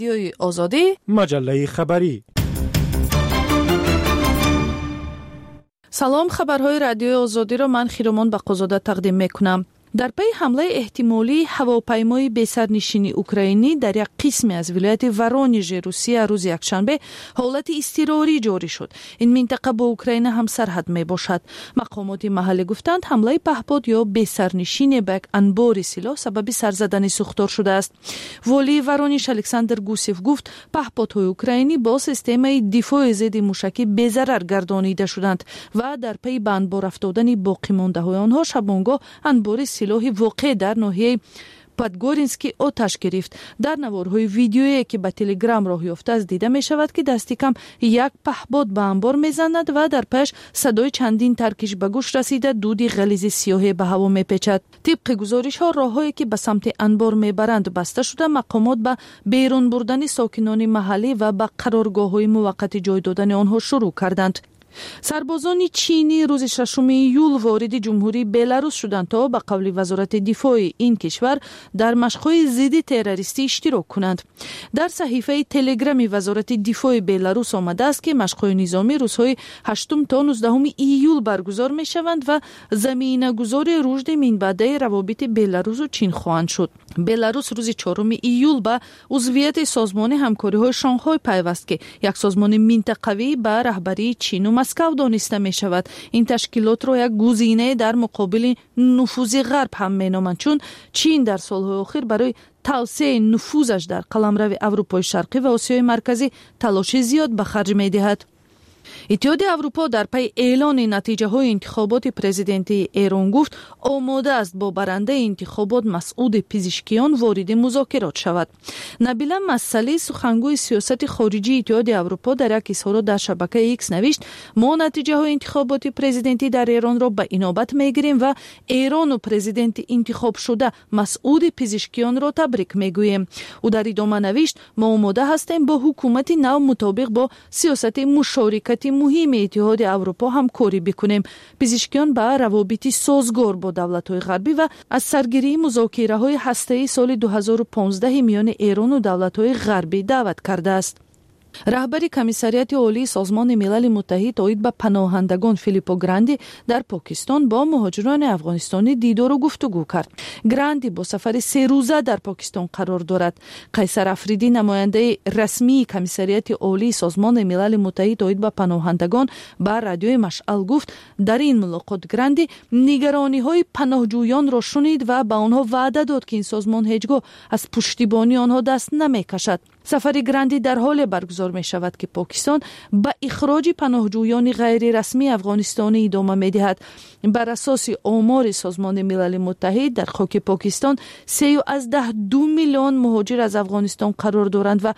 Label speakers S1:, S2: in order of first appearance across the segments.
S1: رادیوی آزادی،
S2: مجله خبری.
S1: سلام، خبرهای رادیوی آزادی را من خیرومان بقازاده تقدیم میکنم. در پی حمله احتمالی هواپیمای بی‌سرنشین اوکراینی در یک قسمی از ولایت ورونژ روسیه روز یکشنبه حالت اضطراری جاری شد. این منطقه با اوکراین هم سرحد می باشد. مقامات محلی گفتند حمله پهپاد یا بی‌سرنشین به یک انبار سلاح سبب سرزدن سوختار شده است. والی ورونژ الکساندر گوسیف گفت پهپادهای اوکراینی با سیستم دفاع ضد موشکی بی‌ضرر گردانیده شدند و در پی به انبار افتادن باقی مانده های آنها شبانگاه انبار سلاحی واقع در ناحیه پادگورینسکی آتش گرفت. در نوارهای ویدیویی که به تلگرام راه یافته است دیده می شود که دستی کم یک پهپاد به انبار می زند و در پیش صدای چندین ترکش به گوش رسیده دودی غلیظ سیاهی به هوا می پیچد. طبق گزارش ها راههایی که به سمت انبار می برند بسته شده. مقامات به بیرون بردن ساکنان محلی و به قرارگاه های موقت جای دادن آنها شروع کردند. سربازان چینی روز 6 ایول وارد جمهوری بلاروس شدند تا به قول وزارت دفاع این کشور در مشق‌های ضد تروریستی اشتراک کنند. در صحیفه تلگرامی وزارت دفاع بلاروس آمده است که مشق‌های نظامی روزهای 8 تا 19 ایول برگزار می‌شوند و زمینه‌گذار رشد منبع‌های روابط بلاروس و چین خواهند شد. بلاروس روز 4 ایول به عضویت سازمان همکاری‌های شانگهای پیوست که یک سازمان منطقوی به رهبری چین و مسکو دانسته می شود. این تشکیلات را یک گزینه در مقابل نفوذ غرب هم می نامند، چون چین در سالهای اخیر برای توسعه نفوذش در قلمرو اروپای شرقی و آسیای مرکزی تلاش زیاد به خرج می دهد. اتحادیه اروپا در پی اعلان نتیجه های انتخابات پرزیدنتی ایران گفت آماده است با برنده انتخابات مسعود پزشکیان وارد مذاکرات شود. نبیله مسئله سخنگوی سیاست خارجی اتحادیه اروپا در یک اظهار در شبکه ایکس نوشت ما نتیجه های انتخابات پرزیدنتی در ایران را به اینابت میگیریم و ایران و پرزیدنت انتخاب شده مسعود پزشکیان را تبریک میگوییم. او در ادامه نوشت ما آماده هستیم با حکومت نو مطابق با سیاست مشارکتی مهم اتحاد اروپا همکاری بکنیم. پزشکیان به روابط سازگار با دولت‌های غربی و از سرگیری مذاکره‌های هسته‌ای سال 2015 میان ایران و دولت‌های غربی دعوت کرده است. رهبری کمیسریات عالی سازمان ملل متحد اوید به پناهندگان فیلیپو گراندی در پاکستان با مهاجران افغانستانی دیدار و گفتگو کرد. گراندی با سفر 3 روزه در پاکستان قرار دارد. قیصر افریدی نماینده رسمی کمیسریات عالی سازمان ملل متحد اوید به پناهندگان به رادیوی مشعل گفت در این ملاقات گراندی نگرانی‌های پناهجویان را شنید و به آنها وعده داد که این سازمان هیچگاه از پشتیبانی آنها دست نمی‌کشد. سفر گراندی در حال برگزار می شود که پاکستان به اخراج پناهجویان غیر رسمی افغانستانی ادامه می دهد. بر اساس آمار سازمان ملل متحد در خاک پاکستان 3.2 میلیون مهاجر از افغانستان قرار دارند و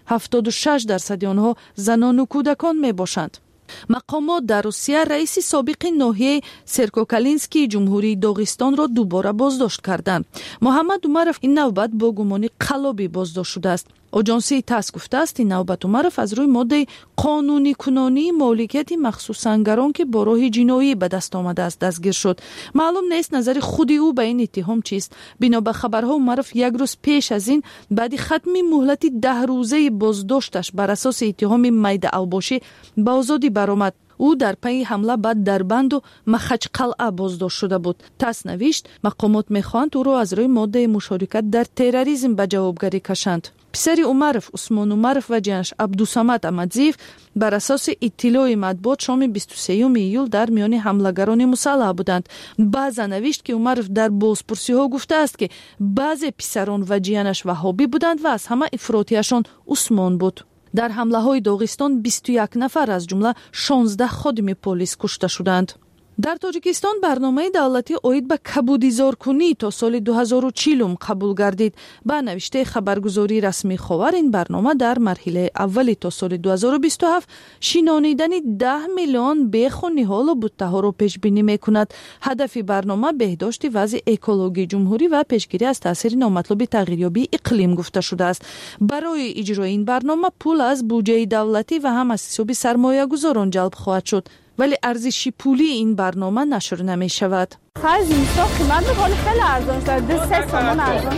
S1: 76% آنها زنان و کودکان می باشند. مقامات در روسیه رئیس سابق ناحیه سرکوکالینسکی جمهوری داغستان را دوباره بازداشت کردند. محمد اومروف این نوبت با گمان قلابی بازداشت شده است. آژانسی تاس گفته است این نوبت اومروف از روی ماده قانونی کنانی مالکیت مخصوص سنگران که با راه جنایی به دست آمده است دستگیر شد. معلوم نیست نظر خود او به این اتهام چیست. بنا به خبرها اومروف یک روز پیش از این بعد ختم مهلت 10 روزه بازداشتش بر اساس اتهام میده اوباشی به آزادی برآمد. او در پی حمله به دربند و مخچ قلعه بازداشت شده بود. تاس نوشت مقامات میخواهند او را از روی ماده مشارکت در تروریسم به جوابگری کشند. پسر اومروف عثمان اومروف و جانش عبدالصمد احمدزیف بر اساس اطلاع مطبوعات شام 23 ایول در میان حملگران مسلح بودند. بعضا نوشت که اومروف در بازپرسی ها گفته است که بعضی پسران و جیانش وهابی بودند و از همه افراطیشان عثمان بود. در حمله های داغستان 21 نفر از جمله 16 خادم پلیس کشته شدند. در تاجیکستان برنامه دولتی اوید به کبودیزارکنی تا سال 2040 قبول گردید. به نوشته خبرگزاری رسمی خاور این برنامه در مرحله اولی تا سال 2027 شینانیدن 10 میلیون بیخ و نهال و بوته ها را پیش بینی میکند. هدف برنامه بهداشت وضع اکولوژی جمهوری و پیشگیری از تاثیر نامطلوب تغییریابی اقلیم گفته شده است. برای اجرای این برنامه پول از بودجه دولتی و هم از حساب سرمایه‌گذاران جلب خواهد شد. ولی ارزش پولی این برنامه نشر نمی شود.
S2: خرج اینستا قیمت حال خیلی ارزان شده، 3 تومان ارزان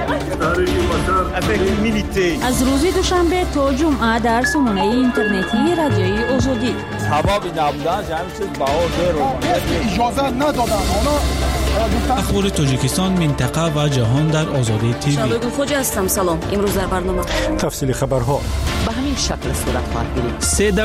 S2: شده.
S3: از روز دوشنبه تا جمعه در سامانه اینترنتی رادیوی آزادی.
S4: سبب نبودن همین چیز بهار
S5: اجازه ندادن.
S6: اخبار تاجیکستان، منطقه و جهان در آزادی تیوی.
S3: شبگون خوجا هستم. سلام. امروز در برنامه
S5: تفصیل خبرها
S7: به همین شکل صورت خواهد گرفت.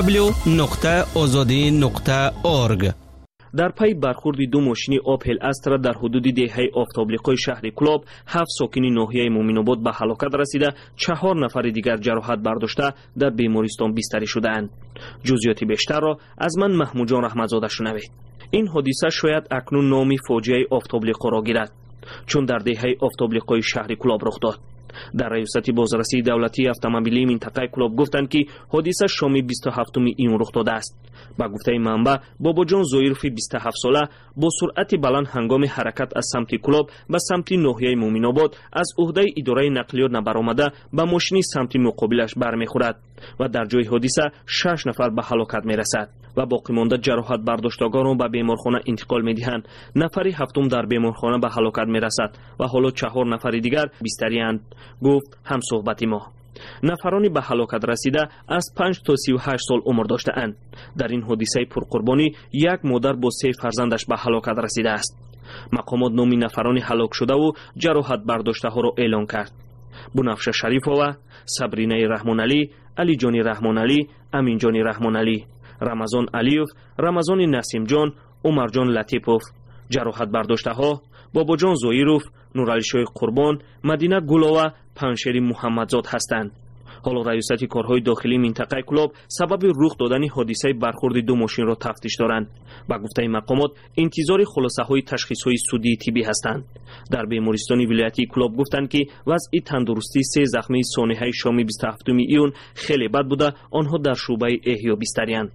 S8: www.azadi.org.
S9: در پی برخورد دو ماشین آپل استرا در حدود دهه آفتابلیقای شهر کلاب 7 ساکن ناحیه مومن‌آباد به هلاکت رسیده، 4 نفر دیگر جراحت برداشته در بیمارستان بستری شده‌اند. جزئیات بیشتر را از من محمود جان رحمتزاده شنوید. این حادثه شاید اکنون نام فاجعه آفتابلیقا را گیرد، چون در دهه آفتابلیقای شهر کلاب رخ داد. در ریاست بازرسی دولتی اتومبیلی منطقه کلاب گفتند که حادثه شام 27 ایون رخ داده است. با گفته منبع، باباجان زویروف 27 ساله با سرعت بلند هنگام حرکت از سمت کلاب به سمت ناحیه مومن‌آباد از عهده اداره نقلیات نبرآمده به ماشین سمت مقابلش برمیخورد و در جای حادثه 6 نفر به هلاکت میرسد و باقی مانده جراحت برداشتگان را به بیمارخانه انتقال میدهند. نفری هفتم در بیمارخانه به هلاکت میرسد و حالا 4 نفر دیگر بستری اند، گفت هم صحبت ما. نفرانی به هلاکت رسیده از 5 تا 38 سال عمر داشته اند. در این حادثه پرقربانی یک مادر با 3 فرزندش به هلاکت رسیده است. مقامات نام نفرانی هلاک شده و جراحت برداشته ها را اعلام کرد. بنفشه شریفова، صبرینه رحمان علی، علی جانی رحمان علی، امین جانی رحمان علی، رمضان علیوف، رمضان نسیم جان، عمر جان لطیفوف. جراحت برداشته ها باباجان زویروف، نورعلی شاه قربان، مدینه گلوه، پنشری محمدزاد هستند. حالا ریاست کارهای داخلی منطقه کلاب سبب رخ دادن حادثه برخورد دو ماشین را تفتیش دارند. با گفته مقامات انتظار خلاصه های تشخیص های سودی طبی هستند. در بیمارستان ولایتی کلاب گفتند که وضع تندرستی 3 زخمی سانحه شام 27 ایون خیلی بد بوده، آنها در شعبه احیا بستری‌اند.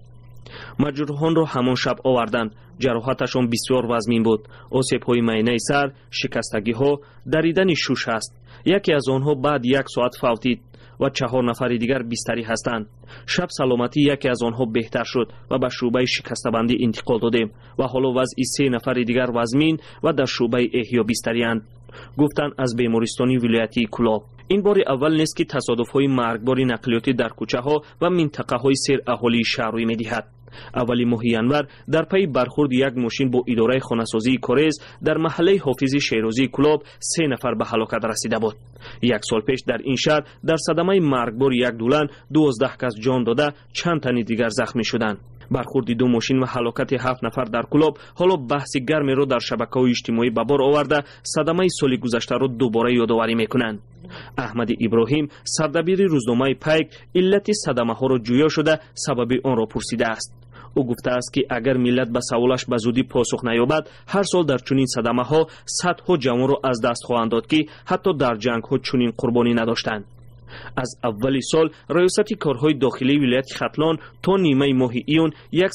S9: مجروحان را همان شب آوردند. جراحتشان بسیار وزمین بود. آسیب‌های معاینه سر، شکستگی‌ها، دریدن شوش است. یکی از آنها بعد 1 ساعت فوتید و 4 نفر دیگر بستری هستند. شب سلامتی یکی از آنها بهتر شد و به شعبه شکسته‌بندی انتقال دادیم و حالا وضع 3 نفر دیگر وزمین و در شعبه احیا بستری‌اند، گفتند از بیمارستان ولایتی کلاب. این بار اول نیست که تصادف‌های مرگبار نقلیاتی در کوچه‌ها و منطقه‌های سیر اهالی شهر روی می‌دهد. اولی ماه ینور در پی برخورد یک ماشین با اداره خانه‌سازی کورز در محله حافظ شیرازی کلاب 3 نفر به هلاکت رسیده بود. 1 سال پیش در این شهر در صدمه مرگبار یک دولن 12 کس جان داده، چند تن دیگر زخمی شدند. برخورد دو ماشین و هلاکت 7 نفر در کلاب حالا بحث گرمی را در شبکه‌های اجتماعی به بار آورده، صدمه سال گذشته را دوباره یادآوری می‌کنند. احمد ابراهیم، سردبیر روزنامه پیک، علت صدمه ها را جویا شده سبب آن را پرسیده است. او گفته است که اگر ملت به سوالش به زودی پاسخ نیابد، هر سال در چنین صدمه ها صدها جوان را از دست خواهند داد که حتی در جنگ ها چنین قربانی نداشتند. از اول سال ریاست کارهای داخلی ولایت ختلان تا نیمه ماه ایون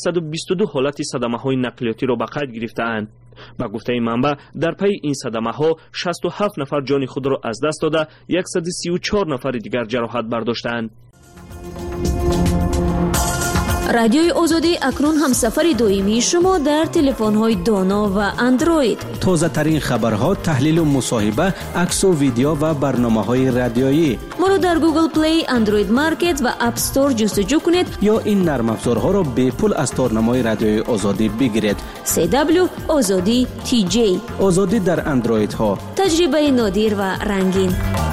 S9: 122 حالت صدمه های نقلیاتی را به قید گرفته‌اند. با گفته منبع در پی این صدمه ها 67 نفر جان خود را از دست داده، 134 نفر دیگر جراحت برداشتند.
S3: رادیوی آزادی اکنون هم سفر دائمی شما در تلفن‌های دانا و اندروید.
S8: تازه ترین خبرها، تحلیل و مصاحبه، عکس و ویدیو و برنامه‌های رادیویی.
S3: ما را در گوگل پلی، اندروید مارکت و اپ استور جستجو کنید
S8: یا این نرم افزارها را به پول از تارنمای رادیوی آزادی بگیرید.
S3: CW آزادی TJ.
S8: آزادی در اندروید ها.
S3: تجربه نادر و رنگین.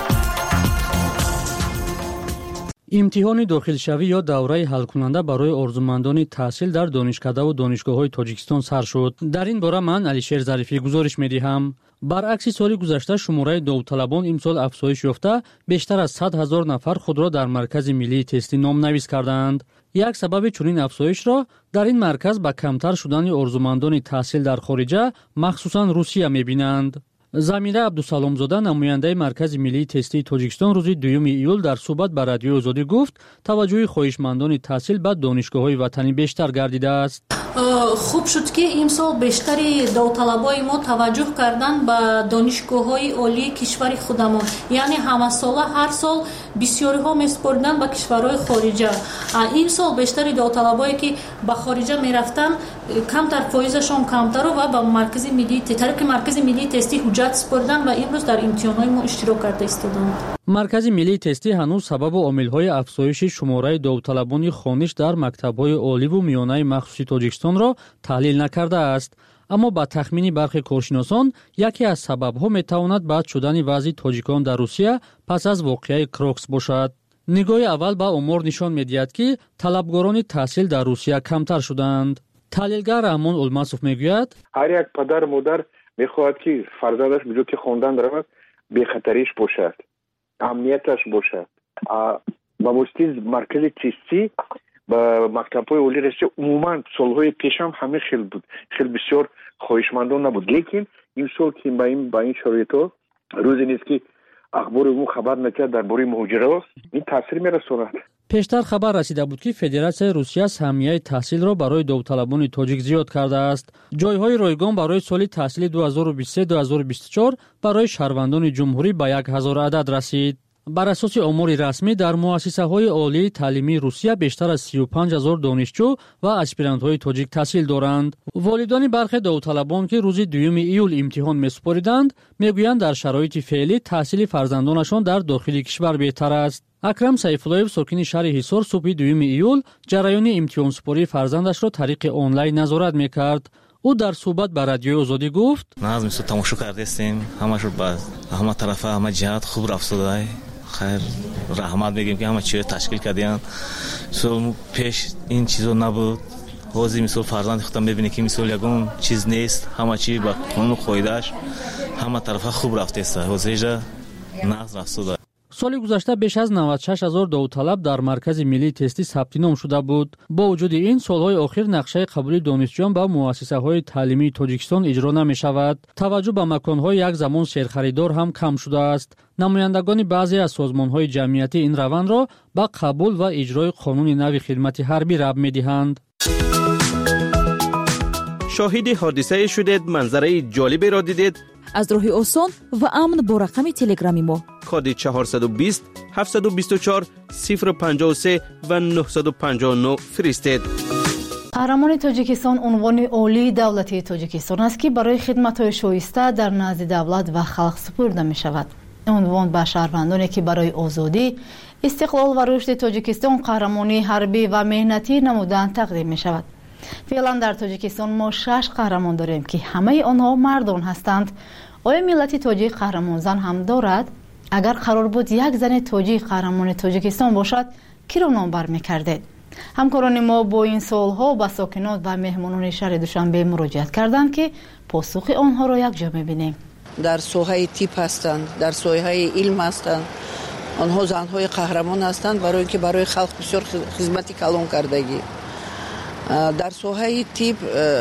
S10: امتحان داخلشوی یا دوره حل کننده برای آرزومندان تحصیل در دانشکده و دانشگاه‌های تاجیکستان سر شد. در این باره من علیشیر ظریفی گزارش می‌دهم. برعکس سال گذشته شماره داوطلبان امسال افزایش یافته، بیشتر از 100,000 نفر خود را در مرکز ملی تستی نام‌نویس کردند. یک سبب چنین افزایش را در این مرکز با کمتر شدن آرزومندان تحصیل در خارجه، مخصوصاً روسیه می‌بینند. زمیره عبدالسلامزاده، نماینده مرکز ملی تستی تاجیکستان، روز 2 ایول در صحبت با رادیو آزادی گفت توجه خواهشمندان تحصیل به دانشگاه‌های وطنی بیشتر گردیده است.
S3: خوب شد که امسال بیشتری داوطلبای ما توجه کردن به دانشگاه‌های عالی کشور خودمون، یعنی همه ساله هر سال بسیاری ها میسپردن به کشورهای خارجه. این سال بیشتری داوطلبایی که به خارجه میرفتن کمتر فایزشون کمتر و به مرکز ملی طریق مرکز ملی تستی حجت سپردن و امروز در امتحانات ما اشتراک کرده استادند.
S10: مرکز ملی تستی هنوز سبب و عامل‌های افزایش شماره داوطلبان خوانش در مکتب‌های عالی و میانه مخصوصی تاجیکستان را تحلیل نکرده است. اما با تخمین برخی کارشناسان یکی از سبب‌ها می‌تواند بد شدن وضع تاجیکان در روسیه پس از واقعه کروکس باشد. نگاه اول به امور نشان می‌دهد که طلبگاران تحصیل در روسیه کمتر شدند. تحلیلگر رحمان الماسوف میگوید
S11: هر یک پدر مادر می‌خواهد که فرزندش به جای که خواندن برود بی‌خطریش باشد، امنیتش باشد. با واسطه مرکز تستی با مکتب‌های عالی رسید عموما سال‌های پیش هم همه خیلی بود، خیلی بسیار خواهشمندان نبود، لیکن این سال که با این شرایط‌ها روزی نیست که اخبار عموم خبر نکرد درباره مهاجرت این تاثیر می‌رساند.
S10: پیشتر خبر رسیده بود که فدراسیون روسیه سهمیه تحصیل را برای داوطلبان تاجیک زیاد کرده است. جایهای رایگان برای سال تحصیلی 2023-2024 برای شهروندان جمهوری به 1000 عدد رسید. بر اساس آمار رسمی در مؤسسه‌های عالی تعلیمی روسیه بیشتر از 35000 دانشجو و اسپیرانت‌های تاجیک تحصیل دارند. والدان برخی داوطلبان که روز 2 ایول امتحان می‌سپاریدند میگویند در شرایط فعلی تحصیل فرزندانشان در داخل کشور بهتر است. اکرم سیفالایف ساکن شهر حصار صبح 2 ایول جریان امتحان سپاری فرزندش را طریق آنلاین نظارت می‌کرد. او در صحبت با رادیوی آزادی گفت:
S12: ما از تماشا کردیم، همه‌شون باز همه طرف همه جهت خوب رفتند. خیر رحمت میگیم که همه چیز تشکیل کردیم. سو پیش این چیزو نبود. حاضر مثل فرزند خودم میبینی که مثل یگون چیز نیست، همه چی با قانون قاعده‌اش همه طرفا خوب رفته است. حاضر نقض رفته.
S10: سال گذشته بیش از 96000 داوطلب در مرکز ملی تستی ثبت نام شده بود. با وجود این سالهای اخیر نقشه قبولی دانشجویان به مؤسسه‌های تعلیمی تاجیکستان اجرا نمی‌شود. توجه به مکان‌های یک زمان سرخریدار هم کم شده است. نمایندگان بعضی از سازمان‌های جمعیتی این روند را به قبول و اجرای قانون نو خدمت حربی ربط می‌دهند.
S8: شاهد حادثه شدید، منظره جالبی را دیدید؟
S13: از راه آسان و امن با رقم تلگرامی ما
S8: کد 420 724 053 و 959 فرستید.
S14: قهرمان تاجیکستان عنوان عالی دولتی تاجیکستان است که برای خدمت‌های شایسته در نزد دولت و خلق سپرده می‌شود. عنوان به شهروندانی که برای آزادی، استقلال و رشد تاجیکستان قهرمانی حربی و مهنتی نمودند تقدیم می‌شود. فعلا در تاجیکستان ما 6 قهرمان داریم که همه آنها مردان هستند. آیا ملت تاجیک قهرمان زن هم دارد؟ اگر قرار بود یک زن تاجیک قهرمان تاجیکستان باشد کی را نام بر می‌کردید؟ همکاران ما با این سوال‌ها با ساکنان و مهمانان شهر دوشنبه مراجعت کردند که پاسخ آنها را یک جا می‌بینیم.
S15: در ساحه تیپ هستند، در ساحه علم هستند. آنها زن‌های قهرمان هستند برای اینکه برای خلق بسیار خدمت کلان کردگی. در ساحه تیپ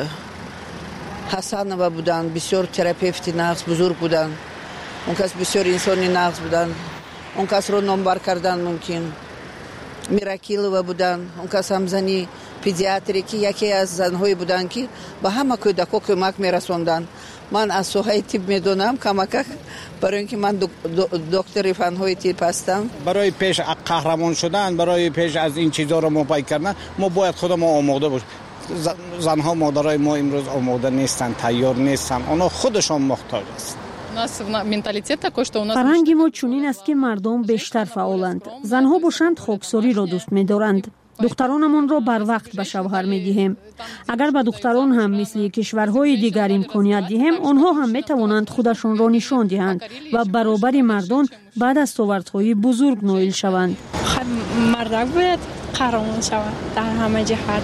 S15: حسن بودند، بسیار تراپیوت نقص بزرگ بودند. اون کس بسیار انسانی نقص بودند. اون کس رو نامبر کردن ممکن. میراکیل بودند. اون کس هم زنی پدیاتری که یکی از زن‌های بودند که به همه کودکان کمک میرسوندند. من از ساحه تیپ میدونم کمک برای اینکه من دکتر فن‌های تیپ هستم.
S5: برای پیش قهرمان شدن، برای پیش از این چیزا رو مپای کردن ما باید خودمون آماده باشیم. زنها مادرای ما امروز آماده نیستن، تیار نیستن، اونا خودشون محتاج است.
S16: فرهنگ ما چنین است که مردم بیشتر فعالند. زنها باشند خاکساری را دوست می‌دارند. دخترانمان را بر وقت به شوهر می‌دهیم. اگر به دختران هم مثل کشورهای دیگر امکانیت دهیم، آنها هم می‌توانند خودشان را نشان دهند و برابر مردان بعد از دستاوردهای بزرگ نائل شوند.
S2: مرد باید قهرمان شود در همه جهت.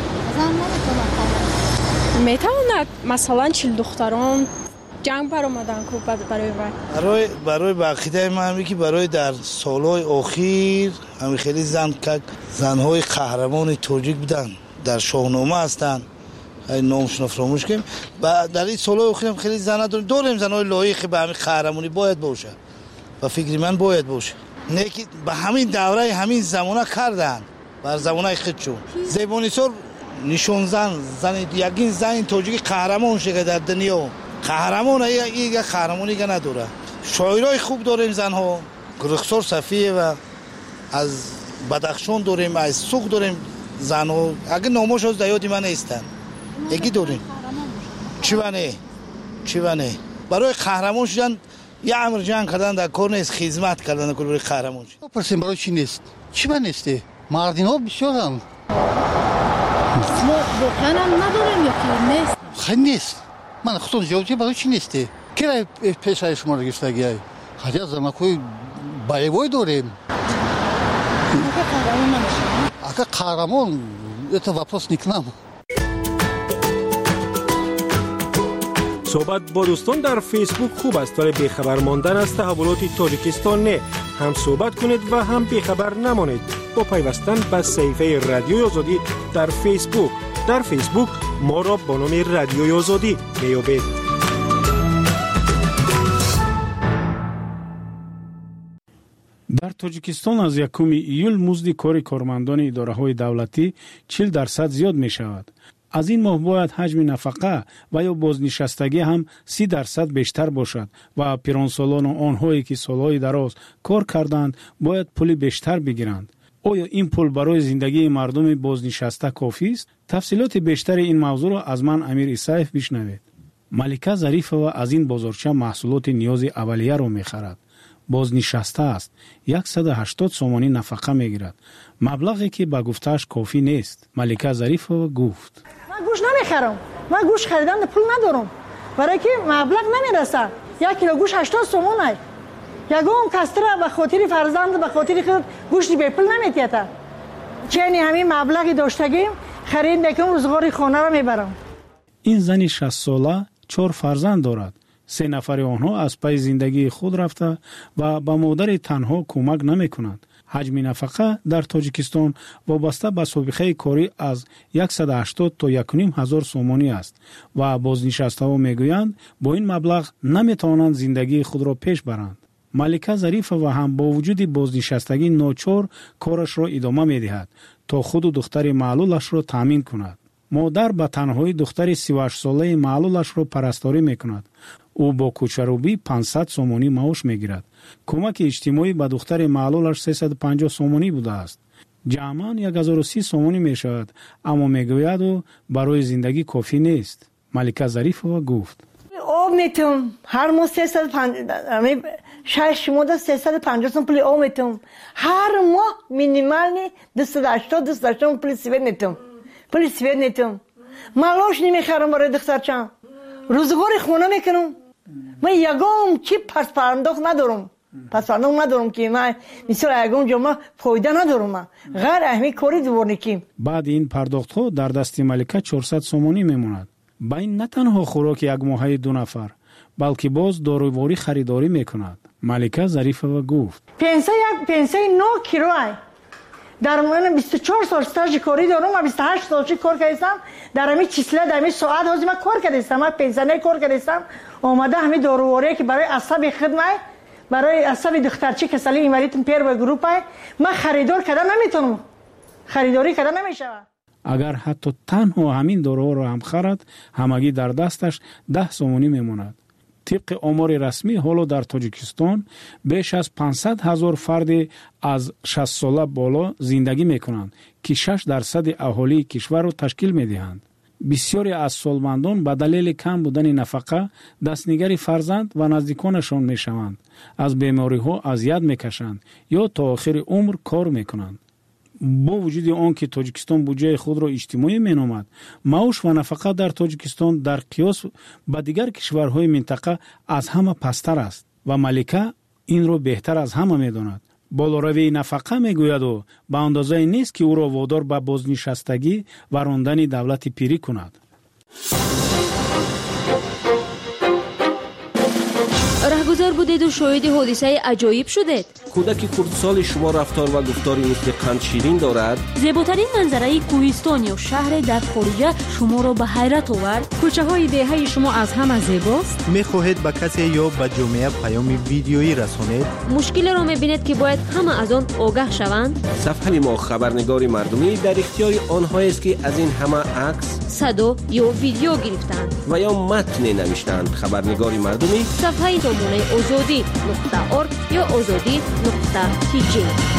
S2: می‌تواند مثلا 40 دختران جنگ برآمدن که
S17: برای بقیده من همی که برای در سالهای اخیر همی خیلی زنهای قهرمان تاجیک بودن در شاهنامه هستن، نامشون فراموش کنیم. و در این سالهای اخیر هم خیلی زن داریم زنهای لایق به همین قهرمانی باید باشه و فکری من باید باشه. نه که به همین دوره همین زمانه کردن بر زمانه خودشون. زیبانی سر نشون زن یگین زن توجیکی قهرمان شه در دنیا قهرمان ایگه قهرمانی که نداره. شاعرای خوب داریم زنها رخسار صفیه و از بدخشان داریم از سوق داریم زنها اگه نامش از دیادی من نیستن یکی داریم چیوانه برای قهرمان شدن یه عمر جنگ کردن در کار نیست خدمت کردن کل برای قهرمان شدن.
S18: پرسیم برای چی نیست؟ چی من نیسته؟ مردین ها بسیارن.
S14: ما واقعا هم نداریم یا که نیست؟
S18: خیلی نیست. من خودم جوابی برای چی نیسته؟ کی رای پیشای شما رو گرفتگی های؟ خیلی از زمانکوی بایوی داریم. اگه قهرمان это вопрос не к нам.
S19: صحبت با دوستان در فیسبوک خوب است ولی بیخبر ماندن از تحولات تاجیکستان نه. هم صحبت کنید و هم بیخبر نمانید با پیوستن به صفحه رادیوی آزادی در فیسبوک. در فیسبوک ما را با نام رادیوی آزادی میابید.
S6: در تاجیکستان از 1 ایول مزد کار کارمندان اداره‌های دولتی 40% زیاد می شود. از این ماه باید حجم نفقه و یا بازنشستگی هم 30% بیشتر باشد و پیرانسالان و آنهایی که سالهای دراز کار کردند باید پول بیشتر بگیرند. آیا این پول برای زندگی مردم بازنشسته کافی است؟ تفصیلات بیشتر این موضوع را از من امیر عیسایف بشنوید. ملکه ظریفова از این بازارچه محصولات نیاز اولیه را می‌خرد. بازنشسته است. 180 سومانی نفقه می‌گیرد. مبلغی که به گفته‌اش کافی نیست. ملکه ظریفова گفت:
S20: من گوش نمیخرم. من گوش خریدن پول ندارم. برای که مبلغ نمیرسه. 1 کیلو گوش 80 سومون است. یگام کستره به خاطر فرزند به خاطر خود گوشت به پول نمیتیته. چنین همین مبلغی داشتگیم خرید میکنم روزگار خانه را میبرم.
S6: این زن 60 ساله 4 فرزند دارد. 3 نفر آنها از پای زندگی خود رفته و به مادر تنها کمک نمیکنند. حجم نفقه در تاجیکستان وابسته به سابقه کاری از 180 تا 1,500 سومانی است و بازنشسته‌ها میگویند با این مبلغ نمیتوانند زندگی خود را پیش برند. ملکه ظریفова هم با وجود بازنشستگی ناچار کارش را ادامه می‌دهد تا خود و دختر معلولش را تامین کند. مادر به تنهایی دختر 38 ساله معلولش را پرستاری می‌کند. او با کوچروبی 500 سومانی معاش می‌گیرد. کمک اجتماعی به دختر معلولش 350 سومانی بوده است. جمعاً 1030 سومانی می‌شود، اما میگوید او برای زندگی کافی نیست. ملکه ظریفova گفت:
S20: آب میتونم هر ماه 350 سوم پول آب میتونم. هر ماه مینیمالی 280 پول سوید نیتم. مالاش نمیخرم برای دخترچم. روزگار خونه میکنم. من یگام چی پس پرداخت ندارم. که من مثل یگام جمعه فایده ندارم. من غیر اهمی کاری دوباره نکیم.
S6: بعد این پرداخت ها در دست ملکه 400 سومانی میموند. با این نه تنها خوراک 1 ماهه 2 نفر بلکه باز دارویی خریداری میکند. ملکه ظریفova گفت:
S20: پنسه 9 کیلو در من 24 سال استاژ کاری دارم و 28 سال کار کردم. در همین چیسله در همین ساعت هازی من کار کردم. من پنسیون کار کردم. اومده همین دارویی که برای عصب خدمت برای عصب دخترچه کسلی اینوریتم پیر و گروپ من خریدار کردن نمیتونم. خریداری کردن نمیشه.
S6: اگر حتی تنها همین داروها را هم خرد همگی در دستش 10 سومانی میموند. طبق آمار رسمی حالا در تاجیکستان بیش از 500,000 فرد از 60 ساله بالا زندگی میکنند که 6% اهالی کشور را تشکیل میدهند. بسیاری از سالمندان به دلیل کم بودن نفقه دستنیگر فرزند و نزدیکانشان میشوند. از بیماری ها اذیت میکشند یا تا آخر عمر کار میکنند. با وجود آنکه تاجیکستان بودجه خود را اجتماعی مینامد، معاش و نفقه در تاجیکستان در قیاس با دیگر کشورهای منطقه از همه پستر است و ملکه این را بهتر از همه میداند. بالاروی نفقه میگوید و به اندازه نیست که او را وادار به بازنشستگی و راندن دولت پیری کند.
S21: برگزار بودید و شاهد حادثه عجایب شدید.
S8: کودک خردسال شما رفتار و گفتاری مثل قند شیرین دارد.
S16: زیباترین منظره کوهستان یا شهر در خارجه شما را به حیرت آورد. کوچه های دهه شما از همه زیباست.
S22: میخواهید به کسی یا به جامعه پیام ویدیویی رسانید؟
S21: مشکل را میبینید که باید همه از آن آگاه شوند.
S8: صفحه ما خبرنگار مردمی در اختیار آنهایی است که از این همه عکس،
S21: صدا یا ویدیو گرفتند
S8: و یا متن نوشتند. خبرنگار مردمی
S21: صفحه سامانه azadi.org یا azadi.tg.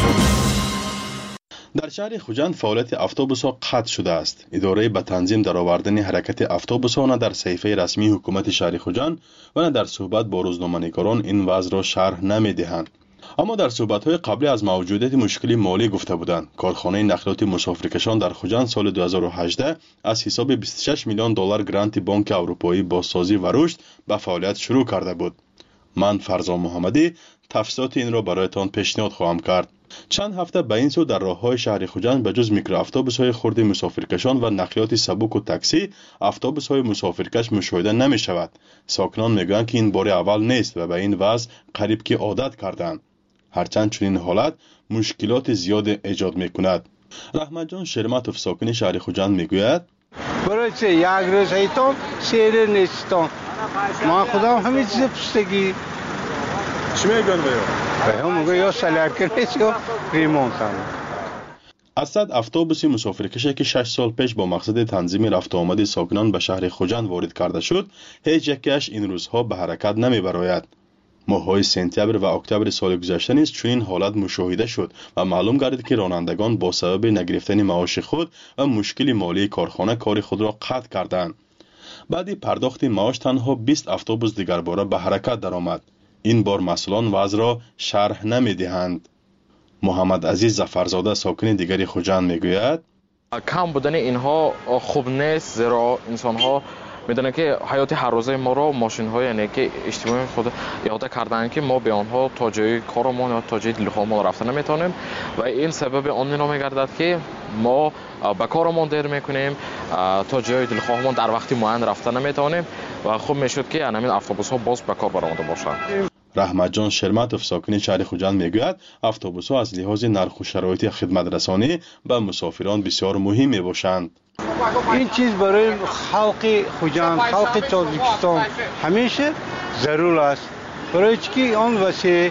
S23: در شهر خوجند فعالیت اتوبوس‌ها قطع شده است. اداره به تنظیم درآوردن حرکت اتوبوس‌ها نه در صحیفه رسمی حکومت شهر خوجند و نه در صحبت با روزنامه‌نگاران این وضع را شرح نمی‌دهند. اما در صحبت‌های قبلی از موجودیت مشکلی مالی گفته بودند. کارخانه نقلیات مسافرکشان در خوجند سال 2018 از حساب 26 میلیون دلار گرانت بانک اروپایی بازسازی و رشد به فعالیت شروع کرده بود. من فرزان محمدی تفصیلات این را برایتان پیشنهاد خواهم کرد. چند هفته به این سو در راه‌های شهر خوجند به جز میکرواتوبوس‌های خرد مسافرکشان و نقلیات سبک و تاکسی، اتوبوس‌های مسافرکش مشاهده نمی‌شود. ساکنان میگویند که این بار اول نیست و به این وضع قریب که عادت کردند. هرچند چنین حالت مشکلات زیاد ایجاد می‌کند. رحمت جان شرمتوف ساکن شهر خوجند میگوید:
S5: برای چه یک روز هیتون سیر نیستم. ما خودم همین چیز پشتگی.
S23: چی میگن
S5: هم میگه یا سلکر نیست یا ریمونت هم.
S23: از 100 اتوبوس مسافرکشی که 6 سال پیش با مقصد تنظیم رفت و آمد ساکنان به شهر خوجند وارد کرده شد، هیچ یکیش این روزها به حرکت نمیبراید. ماه‌های سپتامبر و اکتبر سال گذشته نیز چنین حالت مشاهده شد و معلوم گردید که رانندگان با سبب نگرفتن معاش خود و مشکل مالی کارخانه کار خود را قطع کردند. بعد پرداخت معاش تنها 20 اتوبوس دیگر باره به حرکت درآمد. این بار مسئولان وضع را شرح نمی‌دهند. محمد عزیز ظفرزاده ساکن دیگری خوجند میگوید:
S24: کم بودن اینها خوب نیست، زیرا انسان‌ها میدونن که حیات هر روزه ما را ماشین‌های یعنی که اجتماعی خود احاطه کردن که ما به آنها تا جای کارمون یا تا جای دلخواهمون رفتن نمیتونیم و این سبب آن میگردد که ما به کارمون دیر میکنیم، تا جای دلخواهمون در وقتی معین رفتن نمیتونیم و خوب میشد که همین اتوبوس‌ها باز به کار برآمده باشند.
S23: رحمت جان شرمتوف ساکن شهر خوجند میگوید اتوبوس‌ها از لحاظ نرخ و شرایط خدمت رسانی به مسافران بسیار مهم میباشند.
S5: این چیز برای خلق خوجند، خلق تاجیکستان همیشه ضرور است. برای چی آن واسه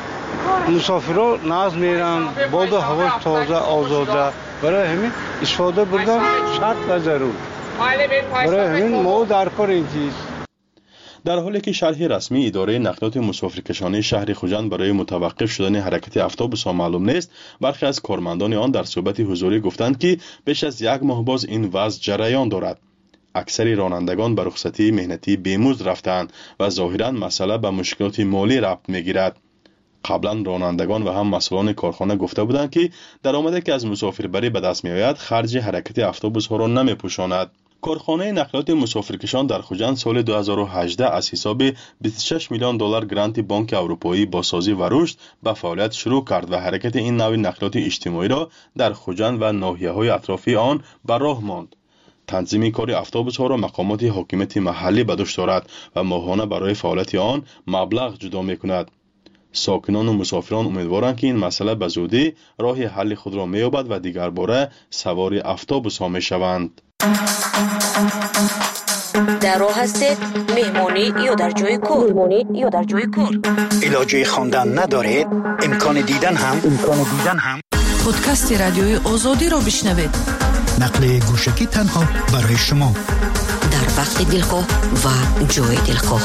S5: مسافران ناز میرن، باد هوا تازه آزاده، برای همین استفاده بردن شرط و ضرور. برای همین ما در کار این چیز.
S23: در حالی که شرح رسمی اداره نقلیات مسافرکشانی شهر خوجند برای متوقف شدن حرکت اتوبوس‌ها معلوم نیست، برخی از کارمندان آن در صحبت حضوری گفتند که بیش از یک ماه باز این وضع جریان دارد. اکثر رانندگان به رخصتی مهنتی بیمزد رفتند و ظاهراً مسئله به مشکلات مالی ربط می‌گیرد. قبلا رانندگان و هم مسئولان کارخانه گفته بودند که درآمدی که از مسافربری به دست می‌آید خرج حرکت اتوبوس‌ها را نمی‌پوشاند. کارخانه نقلیات مسافرکشان در خوجند سال 2018 از حساب 26 میلیون دلار گرانت بانک اروپایی بازسازی و رشد به فعالیت شروع کرد و حرکت این نوع نقلیات اجتماعی را در خوجند و ناحیه‌های اطرافی آن به راه ماند. تنظیم کار اتوبوس‌ها را مقامات حاکمیت محلی به دوش دارد و ماهانه برای فعالیت آن مبلغ جدا می‌کند. ساکنان و مسافران امیدوارند که این مسئله به زودی راه حل خود را می‌یابد و دیگر باره سوار اتوبوس‌ها می‌شوند.
S21: در راه هستید مهمانی یا در جای کار
S25: علاجه خواندن ندارید، امکان دیدن هم
S1: پادکست رادیوی آزادی را بشنوید.
S25: نقل گوشکی تنها برای شما
S21: در وقت دلخواه و جای دلخواه.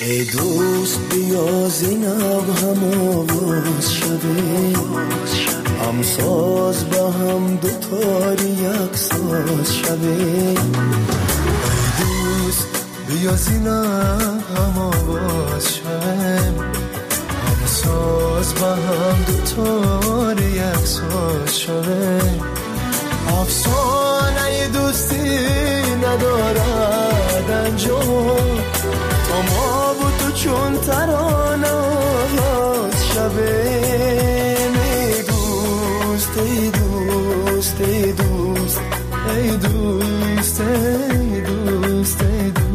S3: ای دوست بیا زینب هم آواز شویم هم ساز با هم دوتاری یک ساز شویم ای دوست بیا زینب هم آواز شویم هم ساز با هم دوتاری یک ساز شویم افسانه دوستی ندارد انجام تو ما و تو چون ترانه آواز شویم ای دوست ای دوست ای دوست ای دوست ای دوست ای دوست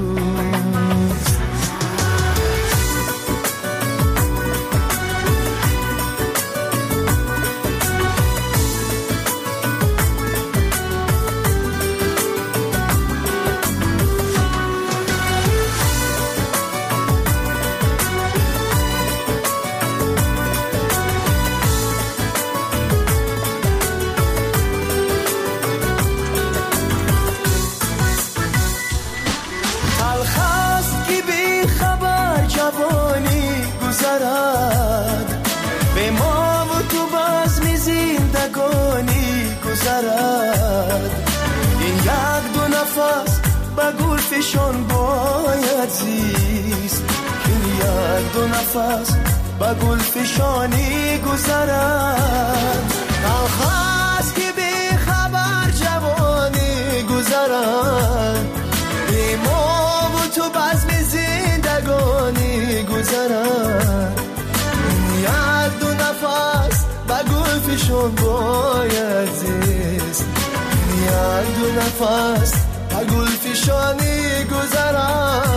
S3: به ما و تو بزم زندگانی گذرد این یک دو نفس به گل فشان باید زیست این یک دو نفس به گل فشانی گذرد تلخ که بی خبر جوانی گذرد به ما و تو بزم زندگانی گذرد یک دو نفس به گل فشان باید زیست یک دو نفس به گل فشانی گذرد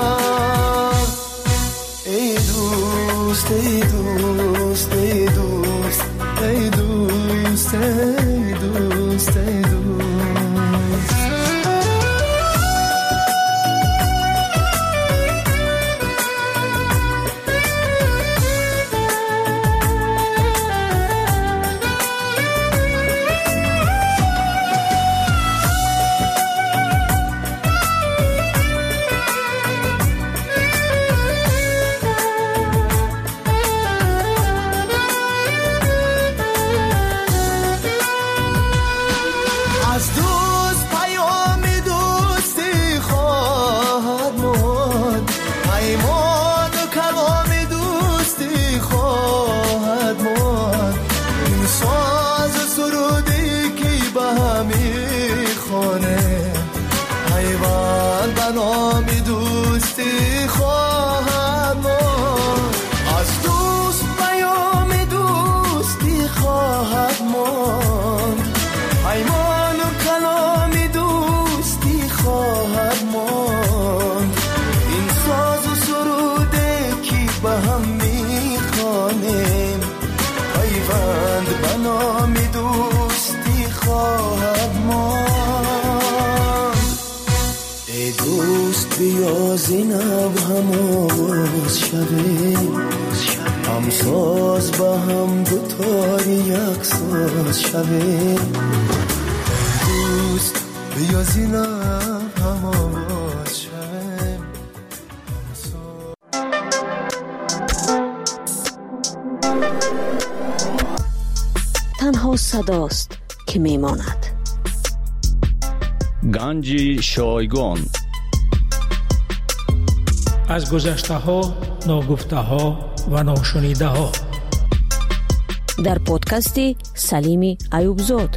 S3: ای دوست ای دوست ای دوست ای دوست ای دوست ای دوست بیا زینب هم آواز شویم هم ساز با هم دوتاری یک ساز شویم دوست بیا زینب هم آواز شویم
S21: تنها صداست که میماند.
S4: گنج شایگان
S7: از گذشته ها، ناگفته ها و ناشنیده ها
S21: در پادکست سلیم ایوبزاد.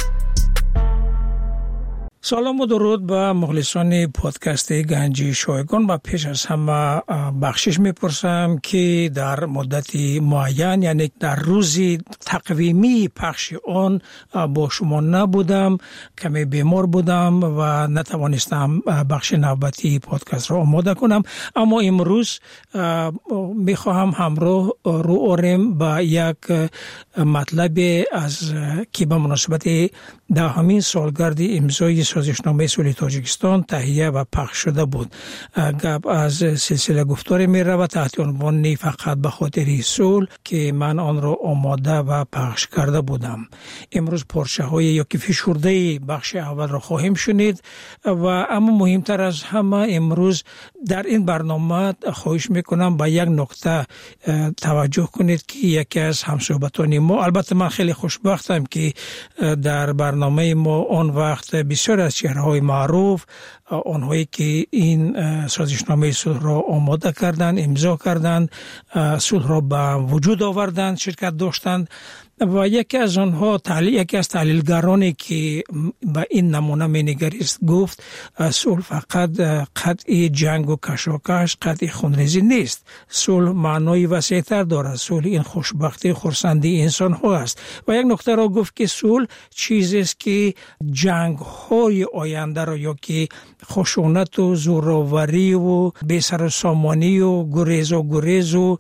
S7: سلام و درود به مخلصان پادکست گنج شایگان و پیش از همه بخشش میپرسم که در مدت معین یعنی در روز تقویمی پخش آن با شما نبودم، کمی بیمار بودم و نتوانستم بخش نوبتی پادکست را آماده کنم، اما امروز میخواهم همراه رو آرم به یک مطلب از که به مناسبت 10مین سالگرد امضای سازشنامه صلح تاجیکستان تهیه و پخش شده بود. گپ از سلسله گفتار می رود تحت عنوان فقط به خاطر صلح که من آن را آماده و پخش کرده بودم. امروز پارچه های یا که فشرده بخش اول را خواهیم شنید و اما مهمتر از همه امروز در این برنامه خواهش میکنم به یک نکته توجه کنید که یکی از همصحبتان ما، البته من خیلی خوشبختم که در برنامه ما آن وقت بسیار از چهره‌های معروف، آنهایی که این سازشنامه صلح را آماده کردند، امضا کردند، صلح را به وجود آوردند، شرکت داشتند و یکی از آنها یکی از تحلیلگرانی که به این نمونه می‌نگریست گفت صلح فقط قطع جنگ و کشاکش، قطع خونریزی نیست. صلح معنای وسیع‌تر دارد. صلح این خوشبختی، خرسندی انسان ها است. و یک نکته را گفت که صلح چیزی است که جنگ های آینده را یا که خشونت و زورآوری و بی‌سر و سامانی و گریز و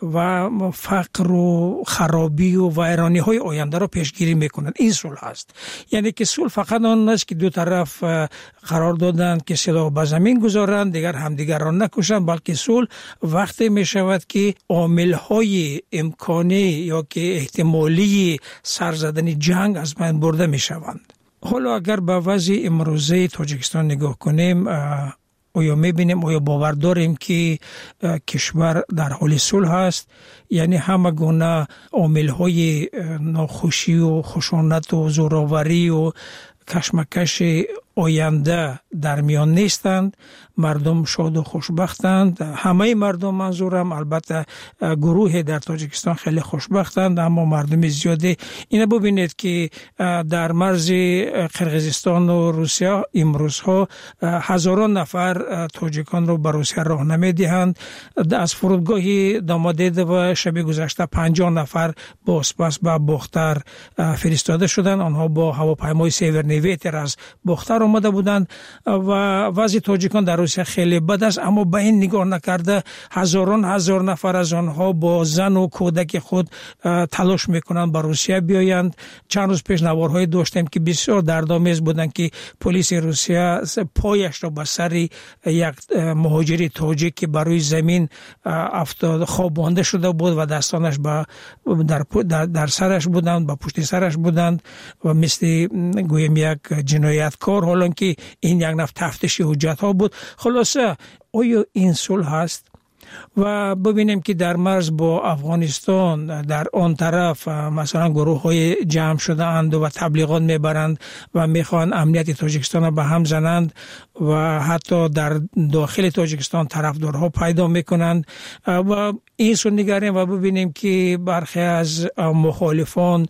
S7: فقر و خرابی و ویرانی های آینده را پیشگیری میکنند. این صلح است. یعنی که صلح فقط آن است که دو طرف قرار دادند که سلاح به زمین گذارند، دیگر همدیگر را نکشند، بلکه صلح وقتی می شود که عامل های امکانی یا که احتمالی سر زدن جنگ از بین برده می شوند. حالا اگر به وضع امروزه تاجیکستان نگاه کنیم، آیا میبینیم، آیا باور داریم که کشور در حال صلح است؟ یعنی همه گونه عامل‌های ناخوشی و خشونت و زورآوری و کشمکش آینده در میان نیستند. مردم شاد و خوشبختند. همه مردم، منظورم البته گروه در تاجیکستان خیلی خوشبختند، اما مردم زیاده. اینو ببینید که در مرز قرقیزستان و روسیه امروزها هزاران نفر تاجیکان رو به روسیه راه نمیدهند. از فرودگاه دامادید و شب گذشته 50 نفر با اسپاس به باختر فرستاده شدند. آنها با هواپیمای سیورنیویتر از باختر آمده بودند و وضع تاجیکان در روسیه خیلی بد است، اما به این نگاه نکرده هزار نفر از آنها با زن و کودک خود تلاش میکنند به روسیه بیایند. چند روز پیش نوارهای داشتیم که بسیار دردآمیز بودند که پلیس روسیه پایش را به سر یک مهاجر تاجیک که بر روی زمین افتاد خوابانده شده بود و دستانش در سرش بودند، با پشت سرش بودند و مثل گویم یک جنایتکار، حالا که این یک نفر تفتیش حجت ها بود. خلاصه آیا این صلح هست؟ و ببینیم که در مرز با افغانستان در آن طرف مثلا گروه های جمع شده اند و تبلیغات میبرند و میخوان امنیت تاجیکستان را به هم زنند و حتی در داخل تاجیکستان طرفدارها پیدا میکنند و این سو نگریم و ببینیم که برخی از مخالفان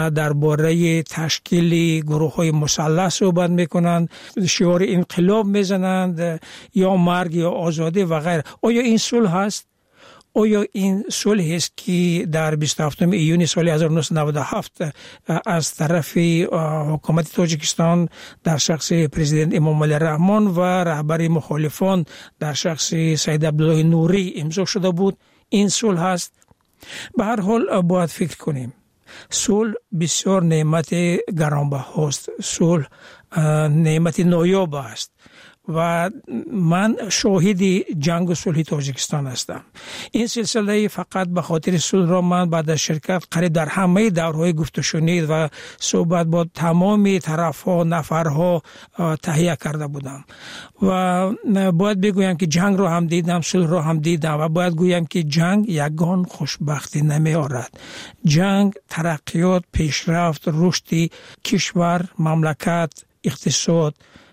S7: درباره تشکیل گروه های مسلح صحبت میکنند، شعار انقلاب میزنند یا مرگ یا آزادی و غیره. آیا این صلح هست؟ آیا این صلح است که در 27 ایون سال 1997 از طرف حکومت تاجیکستان در شخص پرزیدنت امام علی رحمان و رهبر مخالفان در شخص سید عبدالله نوری امضا شده بود؟ این صلح هست؟ به هر حال باید فکر کنیم. صلح بسیار نعمت گرانبهاست. صلح نعمت نایاب است و من شاهد جنگ و صلح تاجیکستان هستم. این سلسله فقط به خاطر صلح را من بعد از شرکت قریب در همه دورهای گفت و شنید و صحبت با تمام طرفها نفرها تهیه کرده بودم و باید بگویم که جنگ را هم دیدم، صلح را هم دیدم و باید گویم که جنگ یگان خوشبختی نمی آورد. جنگ ترقیات، پیشرفت، رشد کشور، مملکت، اقتصاد،